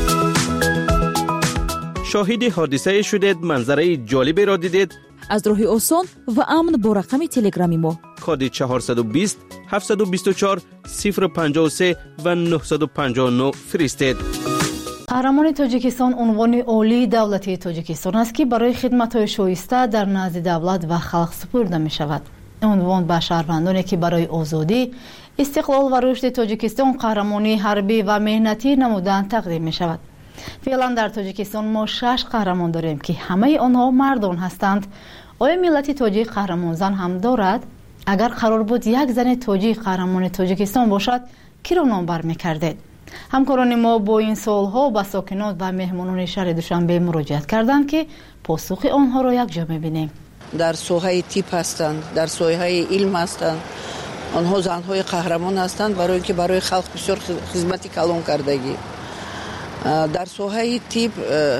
S26: شاهد حادثه شدید، منظره جالبی را دیدید؟
S10: از راه آسان و امن با رقم تلگرامی ما
S26: کد 420 724 053 و 959 فرستید.
S13: قهرمان تاجیکستان عنوان عالی دولتی تاجیکستان است که برای خدمت‌های شایسته در نزد دولت و خلق سپرده می‌شود. عنوان به شهروندانی که برای آزادی، استقلال و رشد تاجیکستان قهرمانی حربی و مهنتی نمودند تقدیم می‌شود. فعلا در تاجیکستان ما 6 قهرمان داریم که همه آنها مردان هستند. آیا ملت تاجیک قهرمان زن هم دارد؟ اگر قرار بود یک زن تاجیک قهرمان تاجیکستان باشد کی را نامبر می‌کردید؟ همکاران ما با این سوال‌ها به ساکنان و مهمانان شهر دوشنبه مراجعت کردند که پاسخ آنها را یک جا می‌بینیم.
S14: در سوهای تیپ هستند، در سوهای علم هستند. آنها زن‌های قهرمان هستند برای اینکه برای خلق بسیار خدمت کلان کردگی. در سوهای تیپ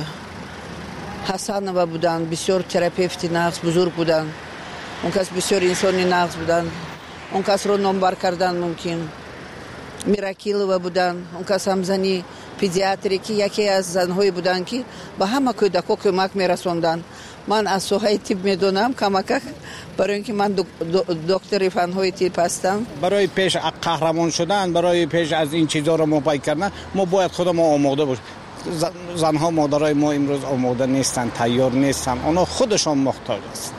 S14: حسن بودند، بسیار تراپیوت نقص بزرگ بودند. اون کس بسیار انسانی نقص بودند. اون کس رو نامبر کردن ممکن. میراکیل بودند. اون کس هم زنی پدیاتری که یکی از زنهای بودند که به همه کودکان کمک میرسوندند. من از سوهای تیپ میدونم کمک برای اینکه من دکتر فنهای تیپ هستم.
S15: برای پیش قهرمان شدن، برای پیش از این چیزا رو مپای کردن ما باید خودمون آماده باشیم. زنها مادرای ما امروز آماده نیستن، تیار نیستن، اونا خودشون محتاج است.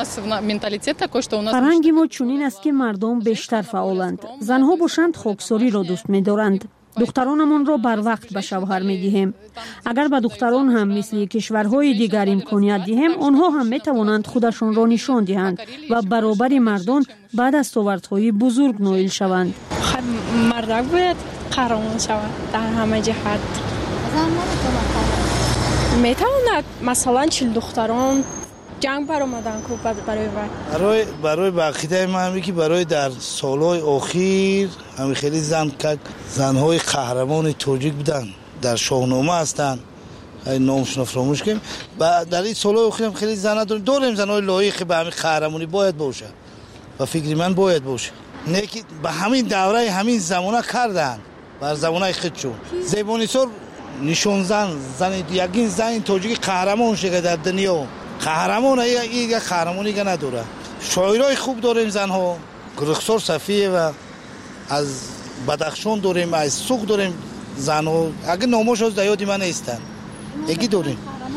S28: فرهنگ ما چنین است که مردم بیشتر فعالند. زنها باشند خاکساری را دوست می‌دارند. دخترانمان را بر وقت به شوهر می‌دهیم. اگر به دختران هم مثل کشورهای دیگر امکانیت دهیم، آنها هم می‌توانند خودشان را نشان دهند و برابر مردان بعد از استانداردهای بزرگ نائل شوند.
S29: مرد باید قهرمان شود در همه جهت. می‌تواند مثلا 40 دختران جنگ برآمدن که
S30: برای بقیده من همی که برای در سالهای اخیر همی خیلی زنهای قهرمان تاجیک بودن در شاهنامه هستن، نامشون فراموش کنیم. در این سالهای اخیر هم خیلی زنها داریم زنهای لایق به همین قهرمانی باید باشه و فکری من باید باشه. نه که به همین دوره همین زمانه کردن بر زمانه خودشون. زیبانی سر نشون زن یگین زن توجیکی قهرمان شده در دنیا. قهرمان یک قهرمانی که نداره. شاعرای خوب داریم زنها، رخسار صفیه و از بدخشان داریم، از سوق داریم زنها. اگه نامش از دیادی من نیستن یکی داریم.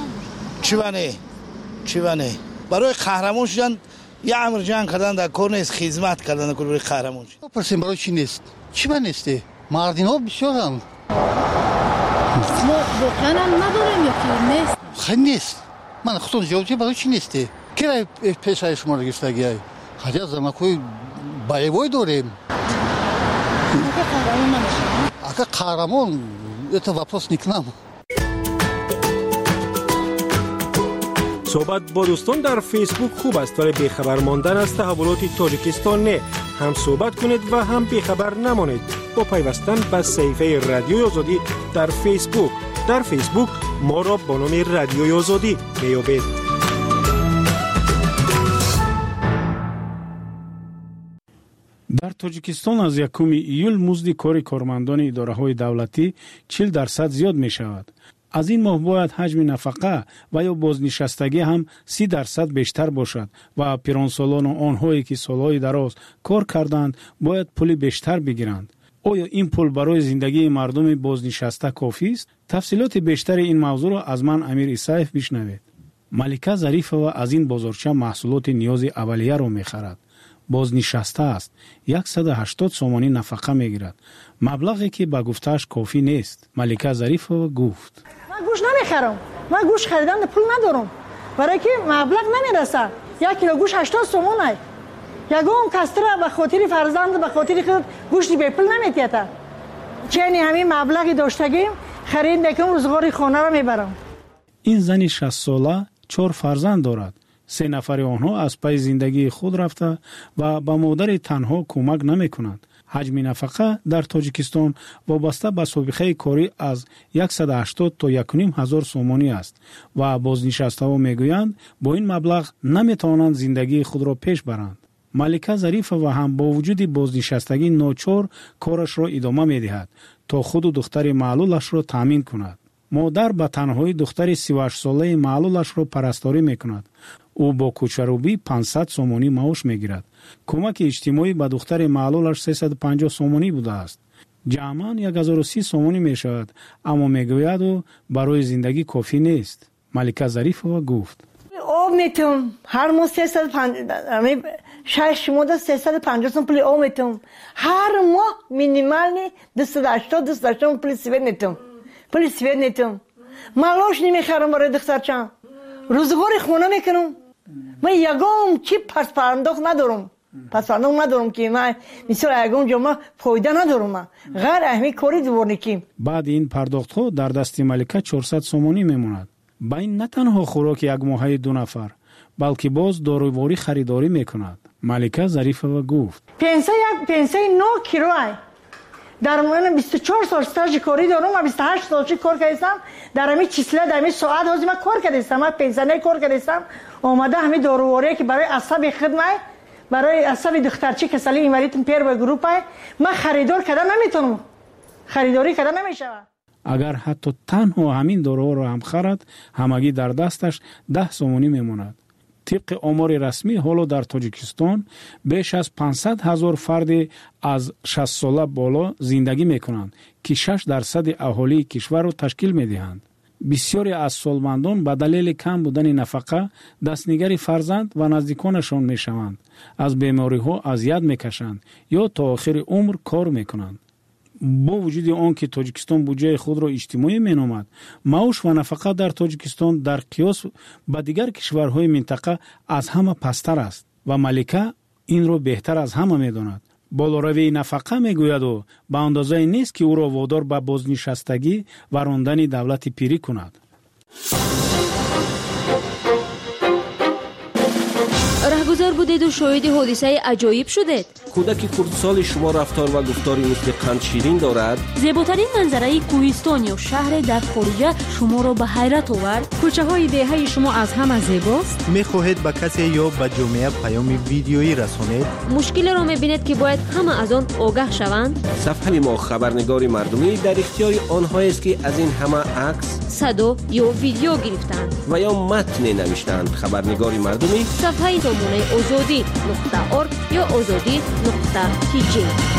S30: چیوانه برای قهرمان شدن یه عمر جنگ کردن در کار نیست، خدمت کردن در کار برای قهرمان شدن.
S1: پرسیم برای چی نیست؟ چی من نیسته؟ مردین ها بسیارن.
S13: ما واقعا نداریم یکی نیست.
S1: خیلی نیست. من خودم جواب چی برای چی نیسته؟ کی رای پیش های شما رو گفتگی های؟ خیلی از زمکوی بایوی داریم. اگه قهرمان اتو واپس نکنم.
S5: صحبت با دوستان در فیسبوک خوب است ولی بیخبر ماندن از تحولات تاجیکستان نه. هم صحبت کنید و هم بیخبر نمانید با پیوستن به صفحه رادیوی آزادی در فیسبوک. در فیسبوک ما را با نام رادیوی آزادی بیابید.
S27: در تاجیکستان از 1 ایول مزد کار کارمندان اداره‌های دولتی 40% زیاد می شود. از این ماه باید حجم نفقه و یا بازنشستگی هم 30% بیشتر باشد و پیرانسالان و آنهایی که سالهای دراز کار کردند باید پول بیشتر بگیرند. آیا این پول برای زندگی مردم بازنشسته کافی است؟ تفصیلات بیشتر این موضوع را از من امیر ایسایف بشنوید. ملکه ظریفова از این بازارچه محصولات نیاز اولیه را می‌خرد. بازنشسته است. 180 سومانی نفقه می‌گیرد. مبلغی که به گفته‌اش کافی نیست. ملکه ظریفова گفت:
S7: من گوش نمیخرم. من گوش خریدن پول ندارم. برای که مبلغ نمیرسه. 1 کیلو گوش 80 سومون است. یگام کستره به خاطر فرزند به خاطر خود گوشتی به پول نمیتیته. چنین همین مبلغی داشتگیم خرید میکنم روزگار خانه را میبرم.
S27: این زن 60 ساله 4 فرزند دارد. 3 نفر آنها از پای زندگی خود رفته و با مادر تنها کمک نمیکنند. حجم نفقه در تاجیکستان وابسته به سابقه کاری از 180 تا 1,500 سومانی است و بازنشسته‌ها میگویند با این مبلغ نمیتوانند زندگی خود را پیش برند. ملکه ظریفова هم با وجود بازنشستگی ناچار کارش را ادامه میدهد تا خود و دختر معلولش را تامین کند. مادر به تنهایی دختر 38 ساله معلولش را پرستاری میکند. او با کوچروبی 500 سومانی معاش میگیرد. کمک اجتماعی به دختر معلولش 350 سومانی بوده است. جمعاً 1030 سومانی میشود، اما میگوید او برای زندگی کافی نیست. ملکه ظریفova گفت:
S7: آب میتونم هر ماه 350 سوم پول آب میتونم. هر ماه مینیمال 280 پول سوید میتونم. مالاش نمیخرم برای دخترچم. روزگار خونه میکنم. من یگام چی پس پرداخت ندارم که من مثلا یگام جمعه فایده ندارم. من غیر اهمی کاری دوباره نکیم.
S27: بعد این پرداخت ها در دست ملکه 400 سومانی میموند. با این نه تنها خوراک 1 ماهه 2 نفر بلکه باز دارویی خریداری میکند. ملکه ظریفova گفت:
S7: پنسه 9 کیلو است. در من 24 سال استاژ کاری دارم و 28 سال کار کردم. در همین چیسله در همین ساعت هازی من کار کردم. من پنسیون کار کردم. اومده همین دارویی که برای عصب خدمت برای عصب دخترچی کسلی اینوریتم پیر به گروپ است. من خریدار کردن نمیتونم. خریداری کردن نمیشه.
S27: اگر حتی تنها همین دارو را هم خرد همگی در دستش 10 سومانی میموند. طبق آمار رسمی حالا در تاجیکستان بیش از 500,000 فرد از 60 ساله بالا زندگی میکنند که 6% اهالی کشور را تشکیل میدهند. بسیاری از سالمندان به دلیل کم بودن نفقه دستنگری فرزند و نزدیکانشان میشوند. از بیماری ها اذیت میکشند یا تا آخر عمر کار میکنند. با وجود آن که تاجیکستان بودجه خود را اجتماعی مینامد، معاش و نفقه در تاجیکستان در قیاس با دیگر کشورهای منطقه از همه پستر است و ملکه این را بهتر از همه میداند. بالاروی نفقه میگوید و به اندازه نیست که او را وادار به بازنشستگی و راندن دولت پیری کند.
S11: گذار بودید و شاهد حادثه عجایب شدید.
S3: کودک کردسال شما رفتار و گفتاری مثل قند شیرین دارد.
S28: زیباترین منظره کوهستان یا شهر در خارج شما را به حیرت آورد. کوچه های دهه شما از همه زیباست.
S4: میخواهید به کسی یا به جامعه پیام ویدیویی رسانید؟
S11: مشکل را میبینید که باید همه از آن آگاه شوند.
S3: صفحه ما خبرنگار مردمی در اختیار آنها است که از این همه عکس،
S11: صدا یا ویدیو گرفتند
S3: و یا متن نوشتند. خبرنگار مردمی
S11: صفحه سامانه azadi.org یا azadi.tg.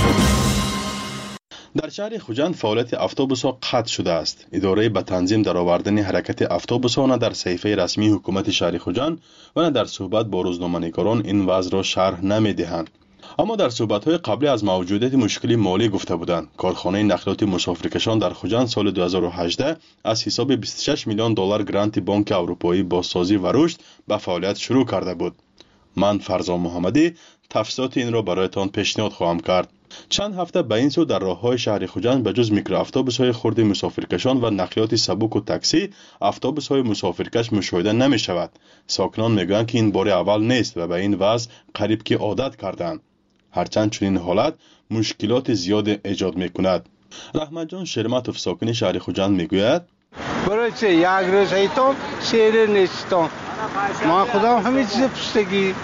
S16: در شهر خوجند فعالیت اتوبوس‌ها قطع شده است. اداره به تنظیم درآوردن حرکت اتوبوس‌ها نه در صحیفه رسمی حکومت شهر خوجند و نه در صحبت با روزنامه‌نگاران این وضع را شرح نمی‌دهند. اما در صحبت‌های قبلی از موجودیت مشکلی مالی گفته بودند. کارخانه نقلات مسافرکشان در خوجند سال 2018 از حساب 26 میلیون دلار گرانت بانک اروپایی بازسازی و رشد به فعالیت شروع کرده بود. من فرزان محمدی تفصیلات این را برایتان پیشنهاد خواهم کرد. چند هفته به این سو در راه‌های شهر خوجند به جز میکرو اتوبوس‌های خرد مسافرکشان و نقلیات سبک و تاکسی، اتوبوس‌های مسافرکش مشاهده نمی‌شود. ساکنان میگویند که این بار اول نیست و به این وضع قریب که عادت کردند. هرچند چنین حالت مشکلات زیاد ایجاد می‌کند. رحمت جان شرمتوف ساکن شهر خوجند میگوید:
S30: برای چه یک روز ایتون سیر نیستم. ما خودم همه چیز پشتگی.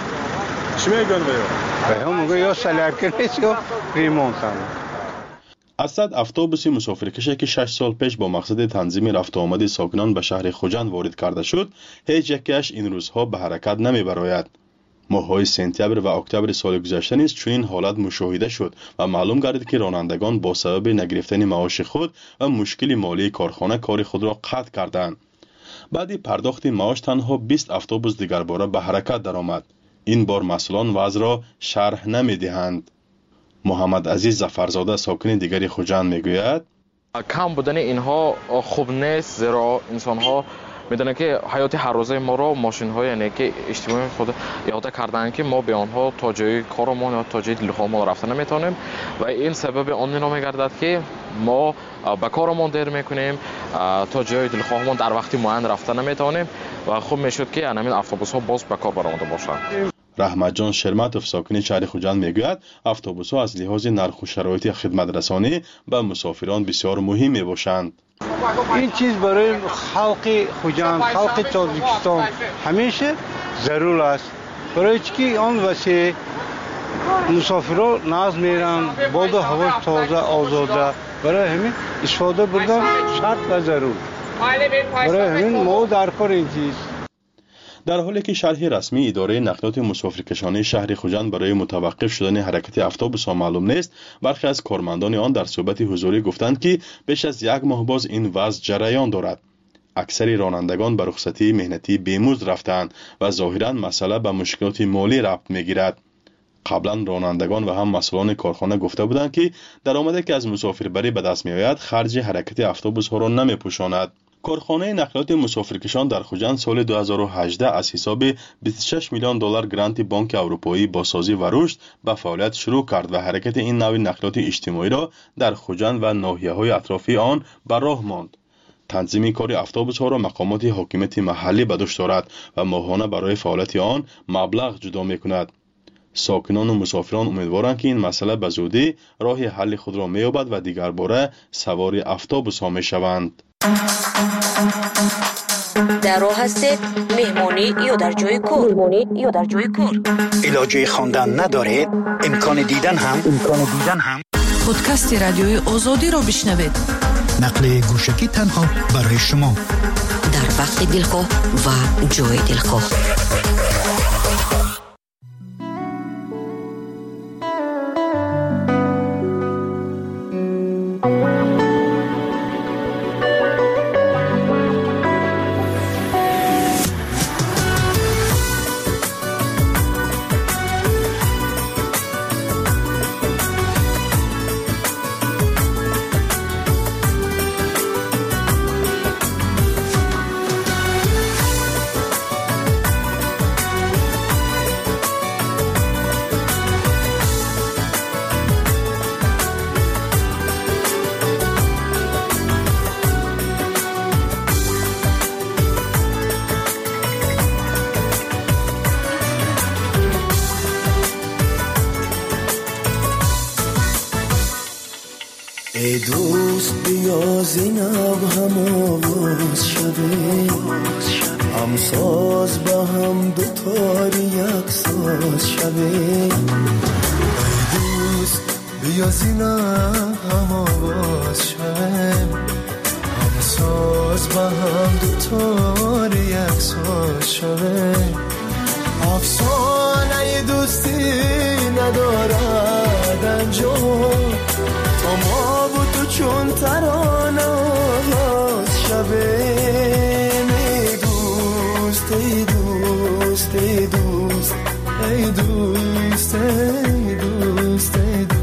S16: چی میگن
S30: به هم میگه یا سلکه نیست یا ریمونت هم.
S16: اسد اتوبوس مسافرکشی که 6 سال پیش با مقصد تنظیم رفت و آمد ساکنان به شهر خوجند وارد کرده شد، هیچ یکیش این روزها به حرکت نمیبراید. ماه‌های سپتامبر و اکتبر سال گذشته نیز چنین حالت مشاهده شد و معلوم گردید که رانندگان با سبب نگرفتن معاش خود و مشکل مالی کارخانه کار خود را قطع کردند. بعد پرداخت معاش تنها 20 اتوبوس دیگر باره به حرکت درآمد. این بار مسئولان وضع را شرح نمی‌دهند. محمد عزیز ظفرزاده ساکن دیگری خوجند میگوید:
S17: کم بودن اینها خوب نیست، زیرا انسان‌ها میدونن که حیات هر روزه ما را ماشین‌های یعنی که اجتماعی خود احاطه کردن که ما به آنها تا جای کارمون یا تا جای دلخواهمون رفتن نمیتونیم و این سبب آن میگردد که ما به کارمون دیر میکنیم، تا جای دلخواهمون در وقتی معین رفتن نمیتونیم و خوب میشد که همین اتوبوس‌ها باز به کار برآمده باشند.
S16: رحمت جان شرمتوف ساکن شهر خوجند میگوید اتوبوس‌ها از لحاظ نرخ و شرایط خدمت رسانی به مسافران بسیار مهم میباشند.
S30: این چیز برای خلق خوجند، خلق تاجیکستان همیشه ضرور است. برای چی آن واسه مسافران ناز میرن، باد و هوا تازه آزاده، برای همین استفاده بردن شرط و ضرور. برای همین ما در کار این چیز.
S16: در حالی که شرح رسمی اداره نقلیات مسافرکشانی شهر خوجند برای متوقف شدن حرکت اتوبوس‌ها معلوم نیست، برخی از کارمندان آن در صحبت حضوری گفتند که بیش از یک ماه باز این وضع جریان دارد. اکثر رانندگان به رخصتی مهنتی بیمزد رفتند و ظاهراً مسئله به مشکلات مالی ربط می‌گیرد. قبلا رانندگان و هم مسئولان کارخانه گفته بودند که درآمدی که از مسافربری به دست می‌آید خرج حرکت اتوبوس‌ها را نمی‌پوشاند. کارخانه نقلیات مسافرکشان در خوجند سال 2018 از حساب 26 میلیون دلار گرانت بانک اروپایی بازسازی و رشد به فعالیت شروع کرد و حرکت این نوع نقلیات اجتماعی را در خوجند و ناحیه‌های اطرافی آن به راه ماند. تنظیم کار اتوبوس‌ها را مقامات حاکمیت محلی به دوش دارد و ماهانه برای فعالیت آن مبلغ جدا می‌کند. ساکنان و مسافران امیدوارند که این مسئله به زودی راه حل خود را می‌یابد و دیگر باره سوار اتوبوس‌ها می‌شوند.
S11: در راه هستید مهمانی یا در جای کار
S18: علاجه خواندن ندارید، امکان دیدن هم
S19: پادکست رادیوی آزادی را بشنوید.
S18: نقل گوشکی تنها برای شما
S11: در وقت دلخواه و جای دلخواه.
S2: ای دوست بیا زینب هم آواز شده هم ساز با هم دوتاری یک ساز شده ای دوست بیا زینب هم آواز شده هم ساز با هم دوتاری یک ساز شده افسانه دوستی ندارد انجام تا ما و تو چون ترانه آواز شده ای دوست ای دوست ای دوست ای دوست ای دوست ای دوست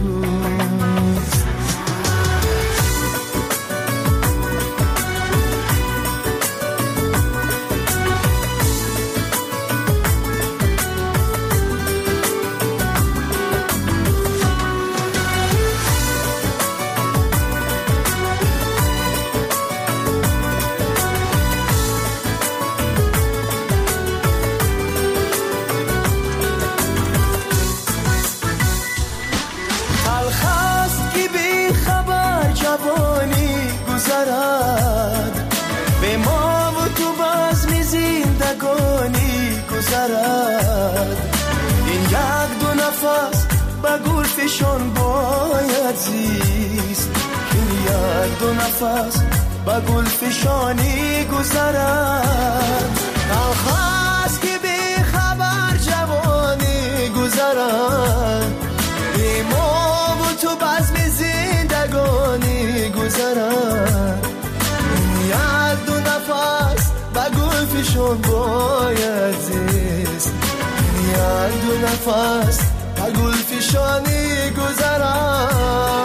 S2: به ما و تو بزم زندگانی گذرد این یک دو نفس با گل فشان باید زیست این یک دو نفس با گل فشانی گذرد آخاست که بی خبر جوانی گذرد به ما و تو بزم زندگانی گذرد یک دو نفس با گل فشان باید زیست یک دو نفس با گل فشانی گذرد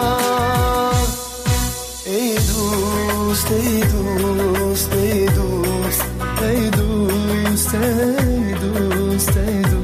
S2: ای دوست ای دوست ای دوست ای دوست ای دوست ای دوست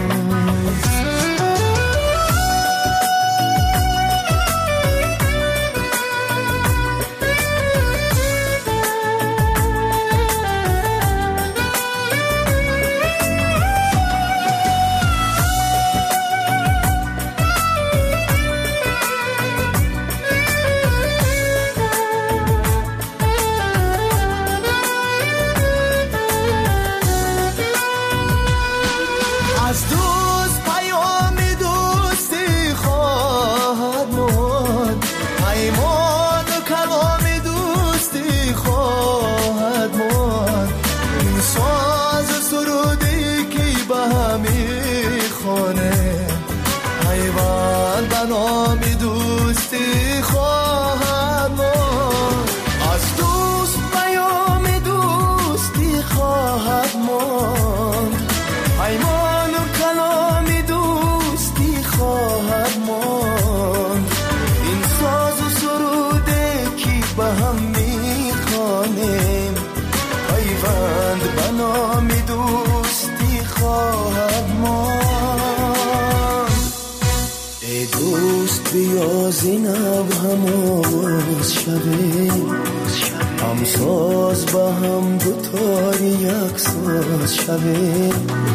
S2: زینب هم آواز شده هم ساز با هم دوتاری یک ساز شده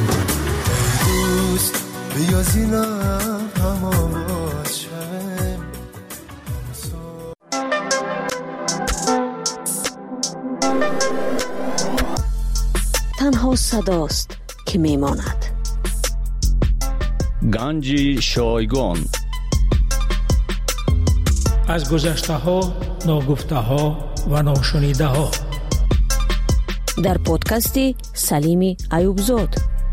S2: دوست بیا زینب هم آواز شده
S11: تنها صداست که میماند
S6: گنج شایگان
S9: از گذشته ها، ناگفته ها و ناشنیده ها
S11: در پادکست سلیم ایوبزاد.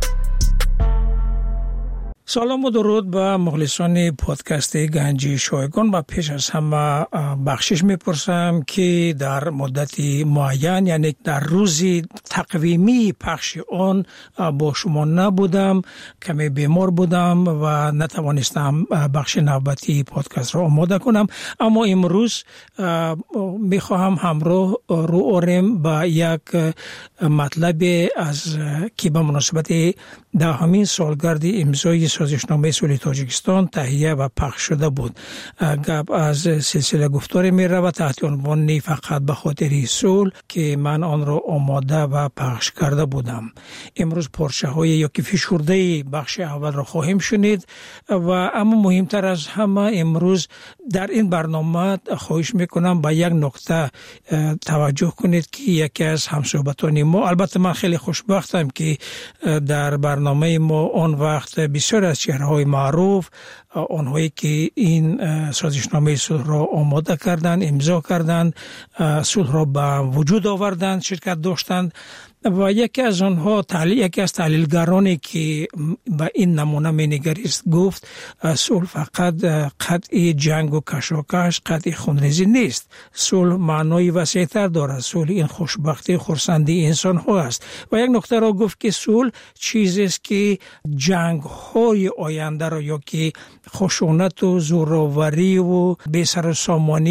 S9: سلام و درود به مخلصان پادکست گنج شایگان و پیش از همه بخشش میپرسم که در مدت معین یعنی در روز تقویمی پخش آن با شما نبودم، کمی بیمار بودم و نتوانستم بخش نوبتی پادکست را آماده کنم، اما امروز میخواهم همراه رو آریم با یک مطلب از که به مناسبت 10مین سالگرد امضای سازشنامه صلح تاجیکستان تهیه و پخش شده بود. گپ از سلسله گفتار می رود تحت عنوان فقط به خاطر صلح که من آن را آماده و پخش کرده بودم. امروز پارچه های یا که فشرده بخش اول را خواهیم شنید و اما مهمتر از همه امروز در این برنامه خواهش میکنم به یک نکته توجه کنید که یکی از همصحبتان ما، البته من خیلی خوشبختم که در برنامه ما آن وقت بسیار از چهره‌های معروف، آنهایی که این سازشنامه صلح را آماده کردند، امضا کردند، صلح را به وجود آوردند، شرکت داشتند و یکی از آنها یکی از تحلیلگرانی که به این نمونه می‌نگریست گفت صلح فقط قطع جنگ و کشاکش، قطع خونریزی نیست. صلح معنای وسیع‌تر دارد. صلح این خوشبختی خرسندی انسان ها است. و یک نکته را گفت که صلح چیزی است که جنگ های آینده را یا که خشونت و زوراوری و بی‌سر و سامانی